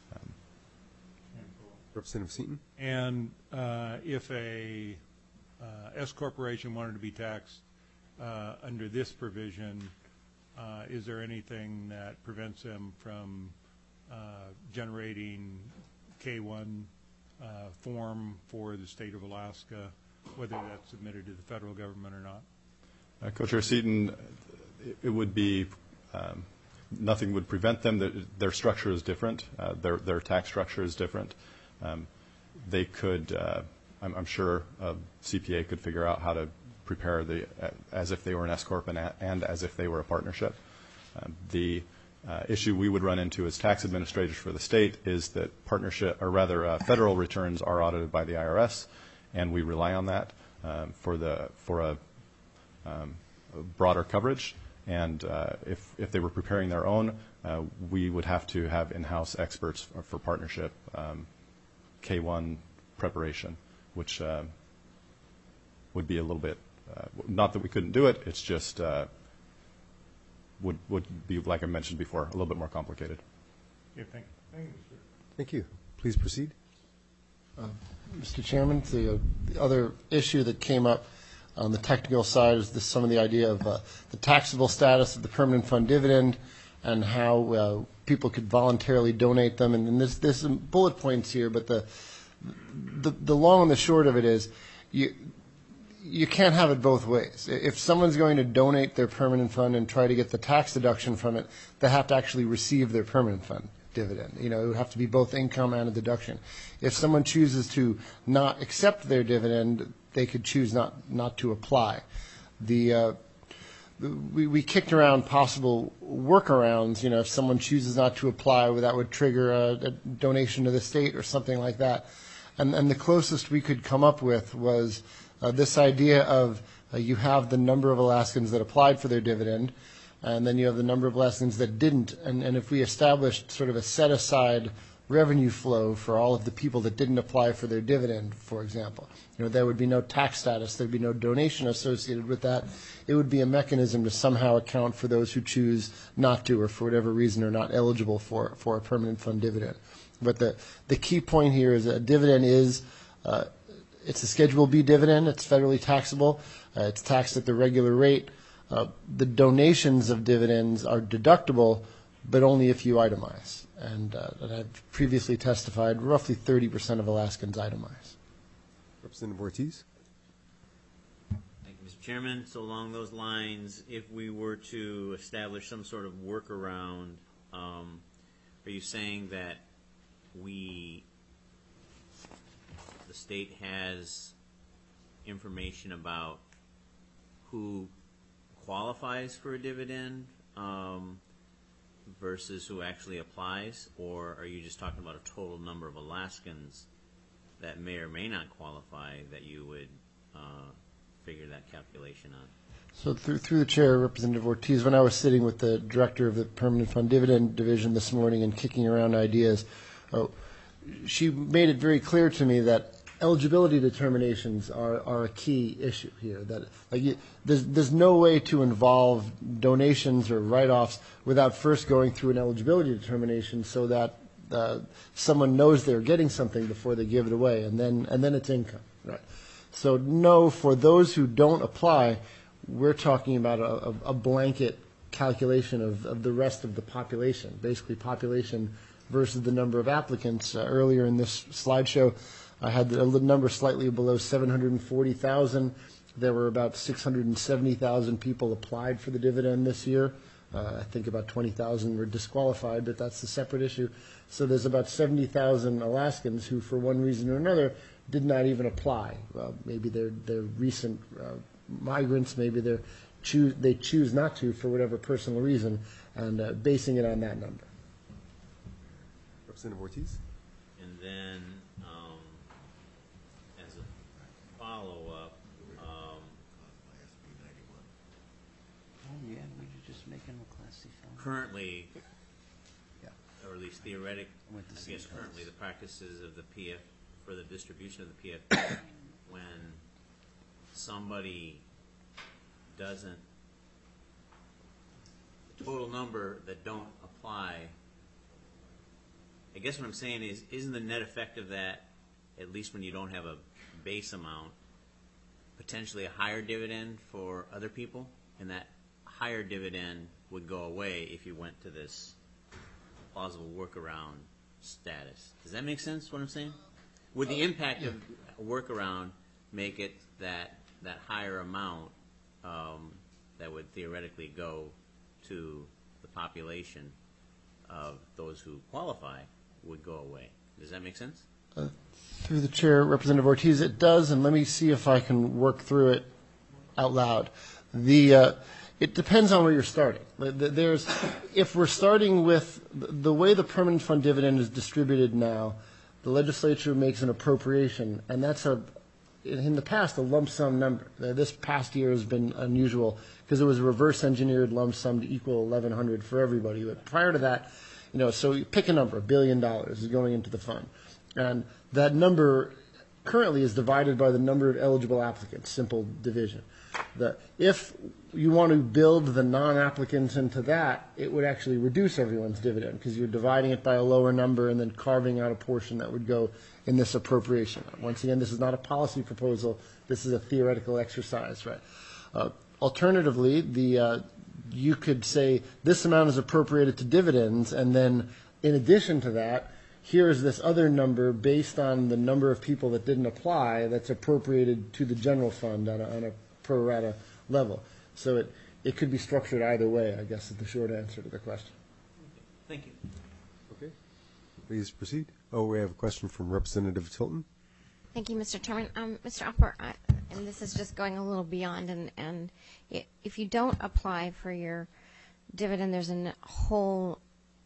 Representative Seaton? And if a S corporation wanted to be taxed under this provision, is there anything that prevents them from generating K1 form for the state of Alaska, whether that's submitted to the federal government or not? Co-Chair Seaton, it would be nothing would prevent them. Their structure is different. Their tax structure is different. They could, I'm sure, a CPA could figure out how to prepare as if they were an S corp and as if they were a partnership. The issue we would run into as tax administrators for the state is that federal returns are audited by the IRS, and we rely on that for a broader coverage. And if they were preparing their own, we would have to have in-house experts for partnership K1 preparation, which would be a little bit, not that we couldn't do it, it's just would be, like I mentioned before, a little bit more complicated. Yeah, thank you, Mr. Thank you. Please proceed. Mr. Chairman, the other issue that came up on the technical side is some of the idea of the taxable status of the permanent fund dividend and how people could voluntarily donate them. And there's some bullet points here, but the long and the short of it is you can't have it both ways. If someone's going to donate their permanent fund and try to get the tax deduction from it, they have to actually receive their permanent fund dividend. It would have to be both income and a deduction. If someone chooses to not accept their dividend, they could choose not to apply. We kicked around possible workarounds. If someone chooses not to apply, that would trigger a donation to the state or something like that. And the closest we could come up with was this idea of you have the number of Alaskans that applied for their dividend, and then you have the number of Alaskans that didn't. And if we established sort of a set-aside revenue flow for all of the people that didn't apply for their dividend, for example, there would be no tax status, there'd be no donation associated with that. It would be a mechanism to somehow account for those who choose not to, or for whatever reason are not eligible for a permanent fund dividend. But the key point here is that a dividend is it's a Schedule B dividend. It's federally taxable. It's taxed at the regular rate. The donations of dividends are deductible, but only if you itemize. And I've previously testified, roughly 30% of Alaskans itemize. Representative Ortiz? Thank you, Mr. Chairman. So along those lines, if we were to establish some sort of workaround, are you saying that the state has information about who qualifies for a dividend versus who actually applies, or are you just talking about a total number of Alaskans that may or may not qualify that you would figure that calculation on? So through the chair, Representative Ortiz, when I was sitting with the director of the Permanent Fund Dividend Division this morning and kicking around ideas, she made it very clear to me that eligibility determinations are a key issue here. That there's no way to involve donations or write-offs without first going through an eligibility determination, so that someone knows they're getting something before they give it away, and then it's income. Right. So no, for those who don't apply, we're talking about a blanket calculation of the rest of the population, basically population versus the number of applicants. Earlier in this slideshow, I had a number slightly below 740,000. There were about 670,000 people applied for the dividend this year. I think about 20,000 were disqualified, but that's a separate issue. So there's about 70,000 Alaskans who, for one reason or another, did not even apply. Maybe they're recent migrants, maybe they choose not to for whatever personal reason, and basing it on that number. Representative Ortiz. And then, as a follow-up, Yeah, we were just making a Class C film. currently, or at least theoretic, With the I guess same currently codes. the practices of the PF, for the distribution of the PF, when somebody doesn't, the total number that don't apply, I guess what I'm saying is, isn't the net effect of that, at least when you don't have a base amount, potentially a higher dividend for other people? And that higher dividend would go away if you went to this plausible workaround status. Does that make sense, what I'm saying? Would the impact of a workaround make it that higher amount that would theoretically go to the population of those who qualify would go away? Does that make sense? Through the chair, Representative Ortiz, it does, and let me see if I can work through it out loud. It depends on where you're starting. If we're starting with the way the permanent fund dividend is distributed now, the legislature makes an appropriation, and that's in the past a lump sum number. This past year has been unusual because it was a reverse engineered lump sum to equal $1,100 for everybody. But prior to that, so you pick a number, $1 billion is going into the fund, and that number currently is divided by the number of eligible applicants, simple division. If you want to build the non-applicants into that, it would actually reduce everyone's dividend because you're dividing it by a lower number and then carving out a portion that would go in this appropriation. Once again, this is not a policy proposal. This is a theoretical exercise, right? Alternatively, you could say this amount is appropriated to dividends, and then in addition to that, here is this other number based on the number of people that didn't apply that's appropriated to the general fund on a pro rata level. So it could be structured either way, I guess, is the short answer to the question. Thank you. Okay. Please proceed. Oh, we have a question from Representative Tilton. Thank you, Mr. Chairman. Mr. Alper, and this is just going a little beyond, and if you don't apply for your dividend, there's a whole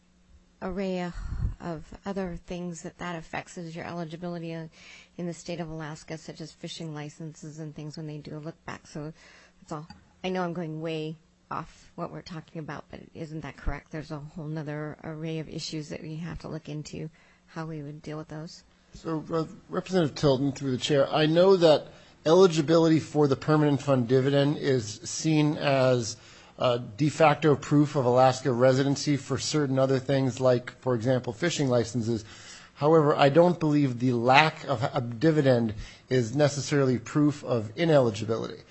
array of other things that affects as your eligibility in the state of Alaska, such as fishing licenses and things when they do a look back. So that's all. I know I'm going way off what we're talking about, but isn't that correct? There's a whole other array of issues that we have to look into, how we would deal with those. So Representative Tilton, through the chair, I know that eligibility for the permanent fund dividend is seen as de facto proof of Alaska residency for certain other things like, for example, fishing licenses. However, I don't believe the lack of a dividend is necessarily proof of ineligibility.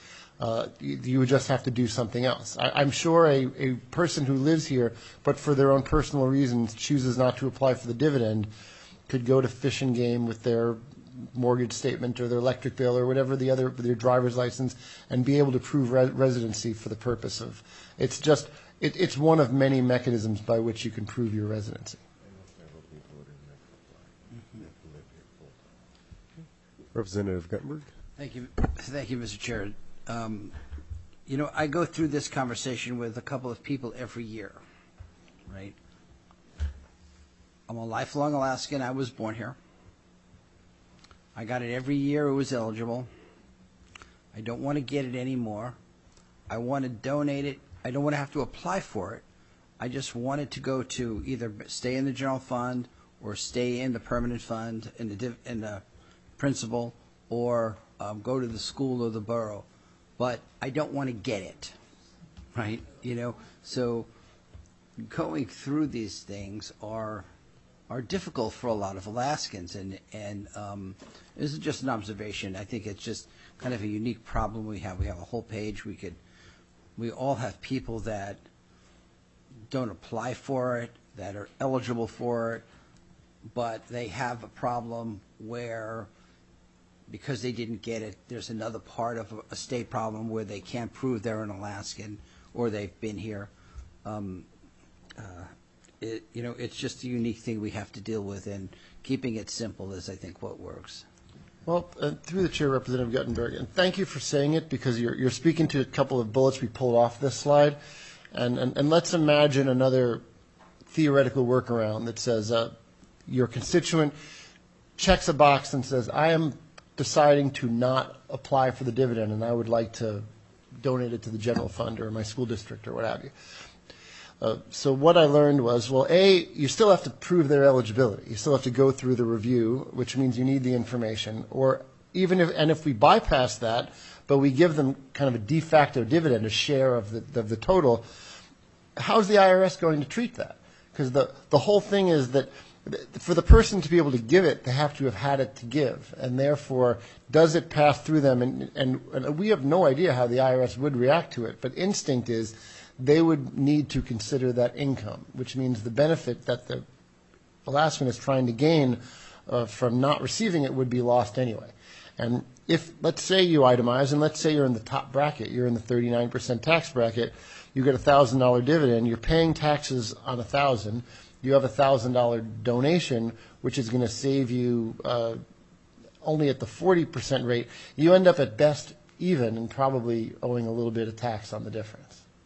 You would just have to do something else. I'm sure a person who lives here, but for their own personal reasons chooses not to apply for the dividend, could go to Fish and Game with their mortgage statement or their electric bill or whatever the other, their driver's license, and be able to prove residency for the purpose of. It's one of many mechanisms by which you can prove your residency. Representative Guttenberg. Thank you, Mr. Chair. I go through this conversation with a couple of people every year, right? I'm a lifelong Alaskan. I was born here. I got it every year it was eligible. I don't want to get it anymore. I want to donate it. I don't want to have to apply for it. I just want it to go to either stay in the general fund or stay in the permanent fund, in the principal or go to the school or the borough, but I don't want to get it, right? So going through these things are difficult for a lot of Alaskans, and this is just an observation. I think it's just kind of a unique problem we have. We have a whole page. We all have people that don't apply for it, that are eligible for it, but they have a problem where, because they didn't get it, there's another part of a state problem where they can't prove they're an Alaskan or they've been here. It's just a unique thing we have to deal with, and keeping it simple is, I think, what works. Well, through the chair, Representative Guttenberg, and thank you for saying it, because you're speaking to a couple of bullets we pulled off this slide, and let's imagine another theoretical workaround that says your constituent checks a box and says, I am deciding to not apply for the dividend, and I would like to donate it to the general fund or my school district or what have you. So what I learned was, well, you still have to prove their eligibility. You still have to go through the review, which means you need the information. Or if we bypass that, but we give them kind of a de facto dividend, a share of the total, how's the IRS going to treat that? Because the whole thing is that for the person to be able to give it, they have to have had it to give. And therefore, does it pass through them? And we have no idea how the IRS would react to it. But instinct is they would need to consider that income, which means the benefit that the Alaskan is trying to gain from not receiving it would be lost anyway. And if, let's say you itemize, and let's say you're in the top bracket, you're in the 39% tax bracket, you get a $1,000 dividend, you're paying taxes on $1,000, you have a $1,000 donation, which is going to save you only at the 40% rate, you end up at best even and probably owing a little bit of tax on the difference.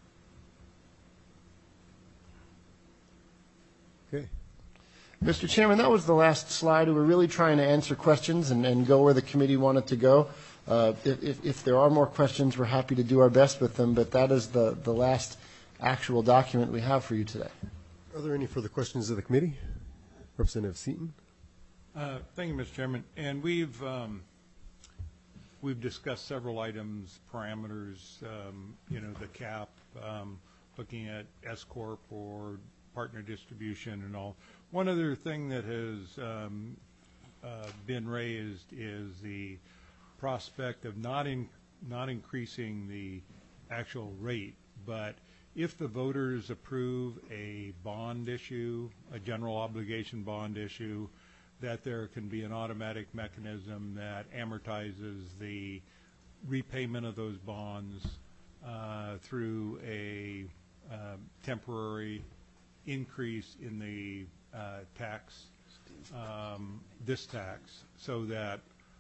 Okay. Mr. Chairman, that was the last slide. We were really trying to answer questions and go where the committee wanted to go. If there are more questions, we're happy to do our best with them, but that is the last actual document we have for you today. Are there any further questions of the committee? Representative Seaton. Thank you, Mr. Chairman. And we've discussed several items, parameters, the cap, looking at S Corp or partner distribution and all. One other thing that has been raised is the prospect of not increasing the actual rate, but if the voters approve a bond issue, a general obligation bond issue, that there can be an automatic mechanism that amortizes the repayment of those bonds through a temporary increase in the tax, this tax, so that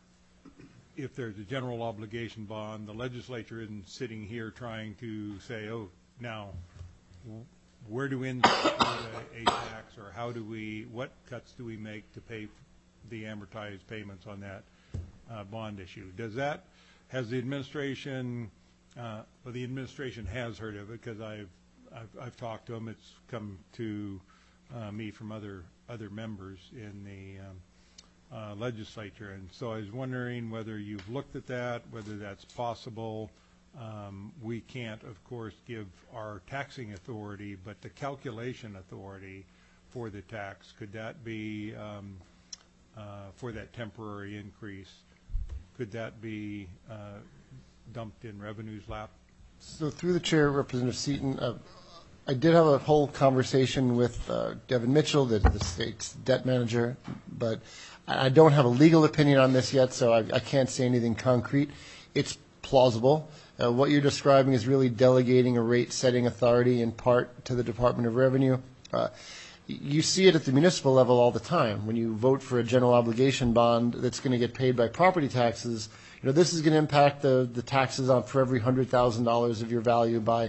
if there's a general obligation bond, the legislature isn't sitting here trying to say, oh, now where do we insert a tax, or what cuts do we make to pay the amortized payments on that bond issue? Has the administration, the administration has heard of it, because I've talked to them. It's come to me from other members in the legislature, and so I was wondering whether you've looked at that, whether that's possible. We can't, of course, give our taxing authority, but the calculation authority for the tax, could that be for that temporary increase? Could that be dumped in revenue's lap? So through the chair, Representative Seaton, I did have a whole conversation with Devin Mitchell, the state's debt manager, but I don't have a legal opinion on this yet, so I can't say anything concrete. It's plausible. What you're describing is really delegating a rate-setting authority in part to the Department of Revenue. You see it at the municipal level all the time. When you vote for a general obligation bond that's going to get paid by property taxes, this is going to impact the taxes on for every $100,000 of your value by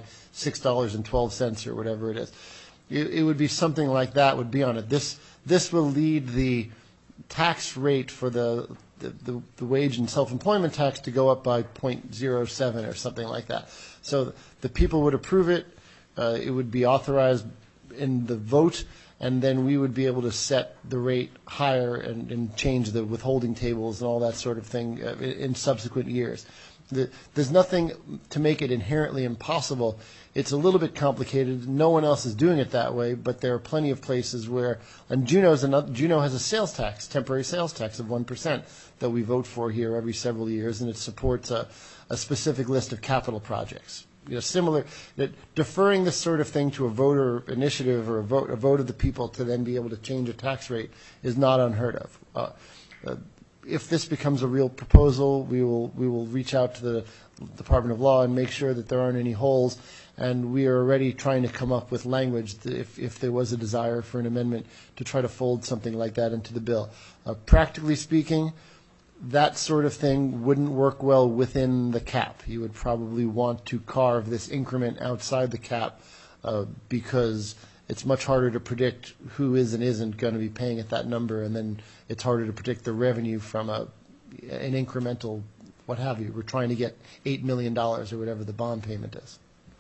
$6.12 or whatever it is. It would be something like that would be on it. This will lead the tax rate for the wage and self-employment tax to go up by 0.07 or something like that. So the people would approve it. It would be authorized in the vote, and then we would be able to set the rate higher and change the withholding tables and all that sort of thing in subsequent years. There's nothing to make it inherently impossible. It's a little bit complicated. No one else is doing it that way, but there are plenty of places where, and Juneau has a sales tax, temporary sales tax of 1% that we vote for here every several years, and it supports a specific list of capital projects. Similar, that deferring this sort of thing to a voter initiative or a vote of the people to then be able to change a tax rate is not unheard of. If this becomes a real proposal, we will reach out to the Department of Law and make sure that there aren't any holes. And we are already trying to come up with language if there was a desire for an amendment to try to fold something like that into the bill. Practically speaking, that sort of thing wouldn't work well within the cap. You would probably want to carve this increment outside the cap because it's much harder to predict who is and isn't going to be paying at that number, and then it's harder to predict the revenue from an incremental what have you. We're trying to get $8 million or whatever the bond payment is.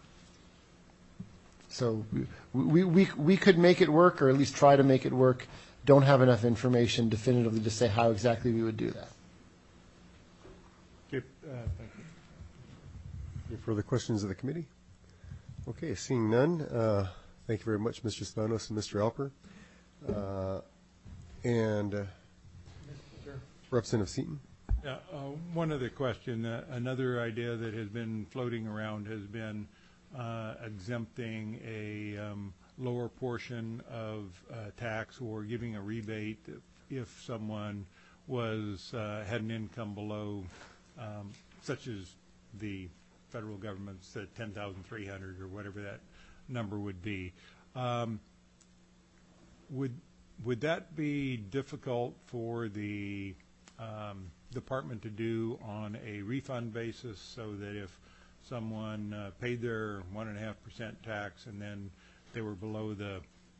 So we could make it work, or at least try to make it work. Don't have enough information definitively to say how exactly we would do that. Okay, thank you. Any further questions of the committee? Okay, seeing none, thank you very much, Mr. Spanos and Mr. Alper. And Representative Seaton. Yeah, one other question. Another idea that has been floating around has been exempting a lower portion of tax or giving a rebate if someone had an income below, such as the federal government's $10,300 or whatever that number would be. Would that be difficult for the department to do on a refund basis, so that if someone paid their 1.5% tax and then they were below the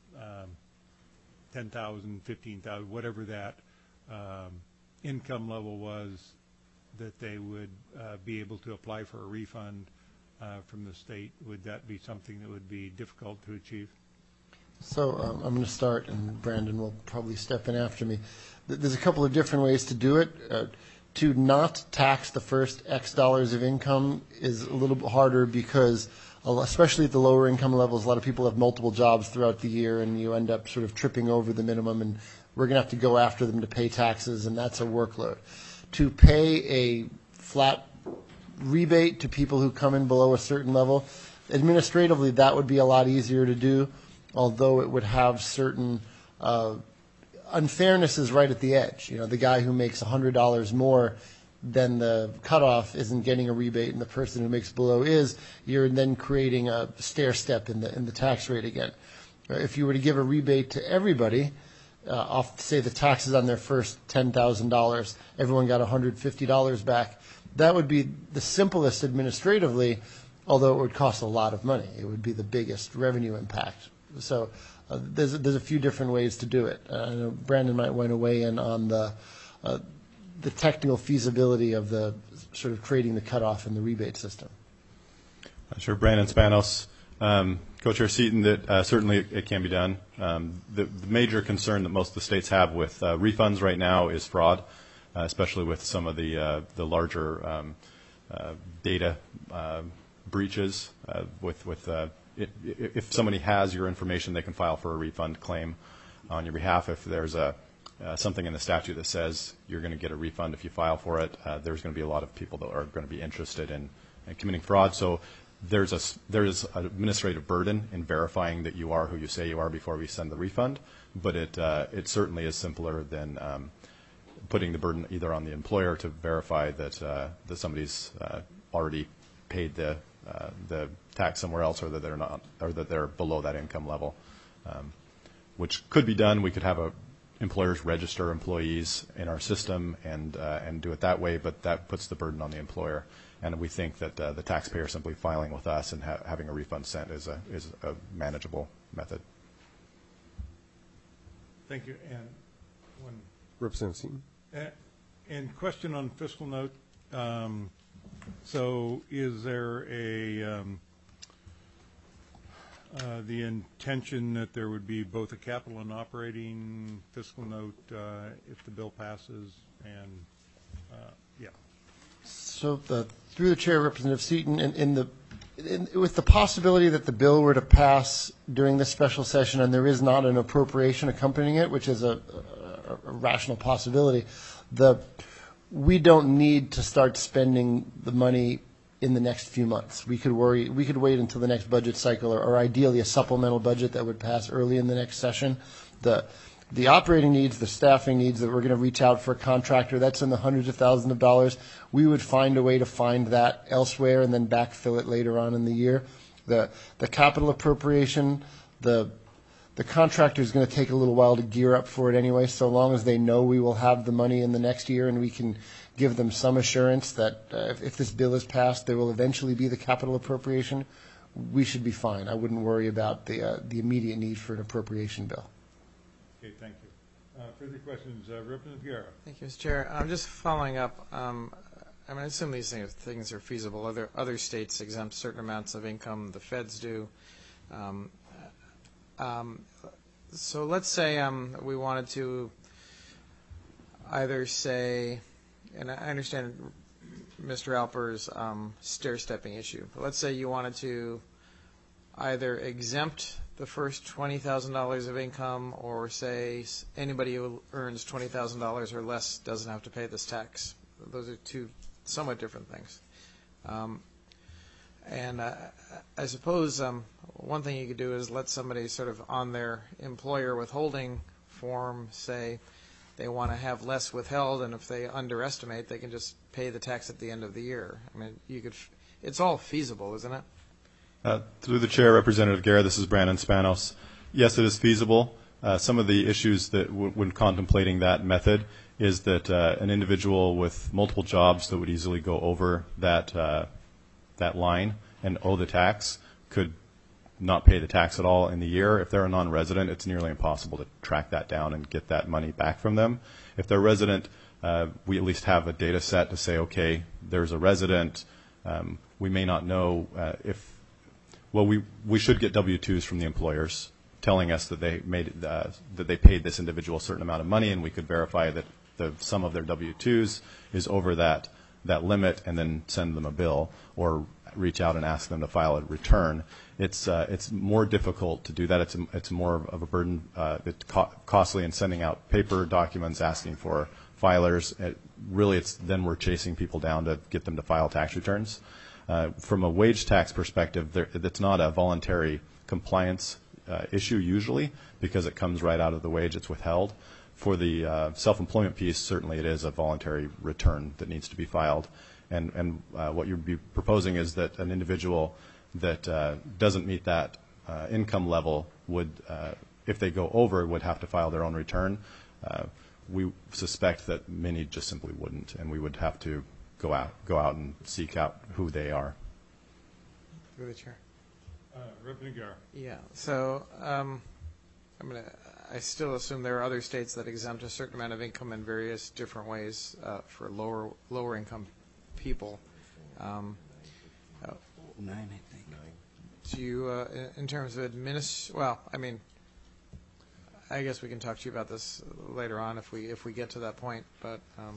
10,000, 15,000, whatever that income level was, that they would be able to apply for a refund from the state? Would that be something that would be difficult to achieve? So I'm going to start, and Brandon will probably step in after me. There's a couple of different ways to do it. To not tax the first X dollars of income is a little bit harder because, especially at the lower income levels, a lot of people have multiple jobs throughout the year, and you end up sort of tripping over the minimum, and we're going to have to go after them to pay taxes, and that's a workload. To pay a flat rebate to people who come in below a certain level, administratively that would be a lot easier to do, although it would have certain unfairnesses right at the edge. You know, the guy who makes $100 more than the cutoff isn't getting a rebate, and the person who makes below is. You're then creating a stair step in the tax rate again. If you were to give a rebate to everybody, off say the taxes on their first $10,000, everyone got $150 back. That would be the simplest administratively, although it would cost a lot of money. It would be the biggest revenue impact. So there's a few different ways to do it. I know Brandon might want to weigh in on the technical feasibility of the sort of creating the cutoff in the rebate system. Sure, Brandon Spanos. Co-Chair Seaton, that certainly it can be done. The major concern that most of the states have with refunds right now is fraud, especially with some of the larger data breaches. If somebody has your information, they can file for a refund claim on your behalf. If there's something in the statute that says you're going to get a refund if you file for it, there's going to be a lot of people that are going to be interested in committing fraud. So there is an administrative burden in verifying that you are who you say you are before we send the refund, but it certainly is simpler than putting the burden either on the employer to verify that somebody's already paid the tax somewhere else, or that they're not, or that they're below that income level, which could be done. We could have employers register employees in our system and do it that way, but that puts the burden on the employer. And we think that the taxpayer simply filing with us and having a refund sent is a manageable method. Thank you. And one Representative Seaton. And question on fiscal note. So is there the intention that there would be both a capital and operating fiscal note if the bill passes, and yeah. So through the chair, Representative Seaton, with the possibility that the bill were to pass during this special session and there is not an appropriation accompanying it, which is a rational possibility, we don't need to start spending the money in the next few months. We could wait until the next budget cycle, or ideally a supplemental budget that would pass early in the next session. The operating needs, the staffing needs that we're going to reach out for a contractor, that's in the hundreds of thousands of dollars. We would find a way to find that elsewhere and then backfill it later on in the year. The capital appropriation, the contractor is going to take a little while to gear up for it anyway, so long as they know we will have the money in the next year and we can give them some assurance that if this bill is passed, there will eventually be the capital appropriation, we should be fine. I wouldn't worry about the immediate need for an appropriation bill. Okay, thank you. Further questions, Representative Guerra. Thank you, Mr. Chair. I'm just following up. I assume these things are feasible. Other states exempt certain amounts of income. The feds do. So let's say we wanted to either say, and I understand Mr. Alper's stair-stepping issue, but let's say you wanted to either exempt the first $20,000 of income, or say anybody who earns $20,000 or less doesn't have to pay this tax. Those are two somewhat different things. And I suppose one thing you could do is let somebody sort of on their employer withholding form say they want to have less withheld, and if they underestimate, they can just pay the tax at the end of the year. I mean, it's all feasible, isn't it? Through the chair, Representative Guerra, this is Brandon Spanos. Yes, it is feasible. Some of the issues that when contemplating that method is that an individual with multiple jobs that would easily go over that line and owe the tax could not pay the tax at all in the year. If they're a non-resident, it's nearly impossible to track that down and get that money back from them. If they're resident, we at least have a data set to say, okay, there's a resident. We may not know we should get W-2s from the employers telling us that they paid this individual a certain amount of money, and we could verify that the sum of their W-2s is over that limit, and then send them a bill or reach out and ask them to file a return. It's more difficult to do that. It's more of a burden. It's costly in sending out paper documents asking for filers. Then we're chasing people down to get them to file tax returns. From a wage tax perspective, it's not a voluntary compliance issue usually, because it comes right out of the wage. It's withheld. For the self-employment piece, certainly it is a voluntary return that needs to be filed. And what you'd be proposing is that an individual that doesn't meet that income level would, if they go over, would have to file their own return. We suspect that many just simply wouldn't, and we would have to go out and seek out who they are. Through the chair. Representative Guerra. Yeah. So I still assume there are other states that exempt a certain amount of income in various different ways for lower income people. 9, I think. Do you, in terms of I guess we can talk to you about this later on if we get to that point. But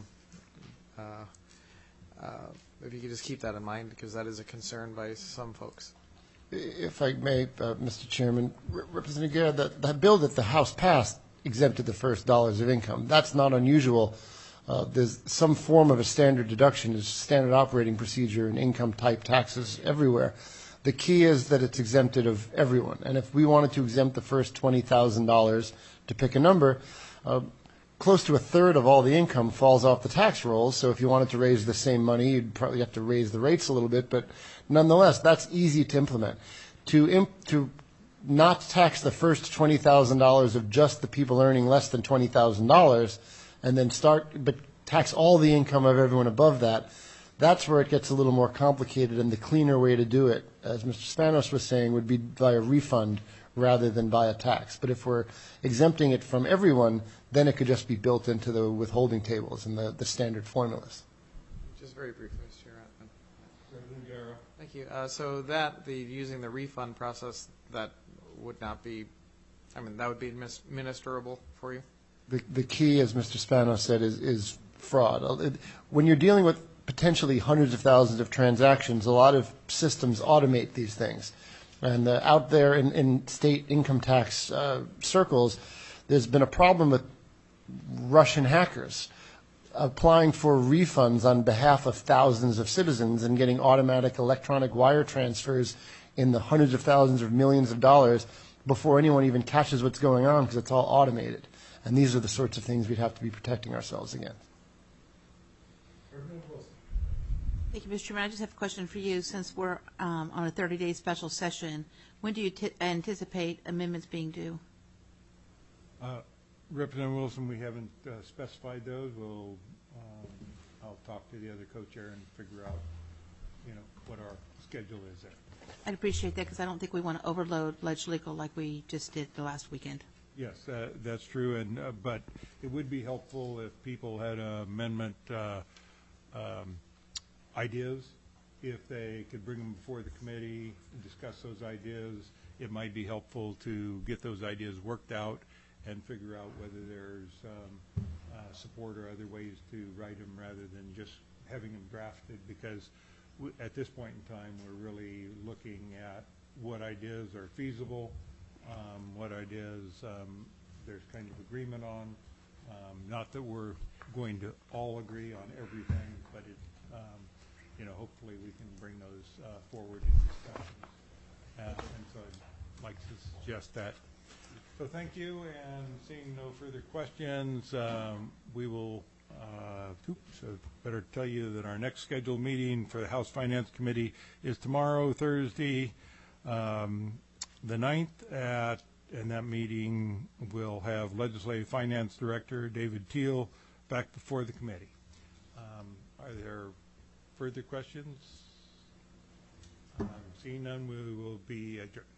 if you could just keep that in mind, because that is a concern by some folks. If I may, Mr. Chairman, Representative Guerra, the bill that the House passed exempted the first dollars of income. That's not unusual. There's some form of a standard deduction, is standard operating procedure in income type taxes everywhere. The key is that it's exempted of everyone. And if we wanted to exempt the first $20,000, to pick a number, close to a third of all the income falls off the tax rolls. So if you wanted to raise the same money, you'd probably have to raise the rates a little bit. But nonetheless, that's easy to implement. To not tax the first $20,000 of just the people earning less than $20,000, and then but tax all the income of everyone above that, that's where it gets a little more complicated. And the cleaner way to do it, as Mr. Spanos was saying, would be by a refund rather than by a tax. But if we're exempting it from everyone, then it could just be built into the withholding tables and the standard formulas. Just very briefly, Mr. Chair. Thank you. So using the refund process, that would not be, I mean, that would be ministerable for you? The key, as Mr. Spano said, is fraud. When you're dealing with potentially hundreds of thousands of transactions, a lot of systems automate these things. And out there in state income tax circles, there's been a problem with Russian hackers applying for refunds on behalf of thousands of citizens and getting automatic electronic wire transfers in the hundreds of thousands of millions of dollars before anyone even catches what's going on, because it's all automated. And these are the sorts of things we'd have to be protecting ourselves against. Thank you, Mr. Chairman. I just have a question for you. Since we're on a 30-day special session, when do you anticipate amendments being due? Representative Wilson, we haven't specified those. I'll talk to the other co-chair and figure out, what our schedule is there. I'd appreciate that, because I don't think we want to overload Ledge Legal like we just did the last weekend. Yes, that's true, and but it would be helpful if people had amendment ideas. If they could bring them before the committee and discuss those ideas, it might be helpful to get those ideas worked out and figure out whether there's support or other ways to write them rather than just having them drafted, because at this point in time, we're really looking at what ideas are feasible, what ideas there's kind of agreement on. Not that we're going to all agree on everything, but hopefully we can bring those forward in discussions. And so I'd like to suggest that. So thank you, and seeing no further questions, we will, better tell you that our next scheduled meeting for the House Finance Committee is tomorrow, Thursday, the 9th, and that meeting will have Legislative Finance Director David Teal back before the committee. Are there further questions? Seeing none, we will be adjourned.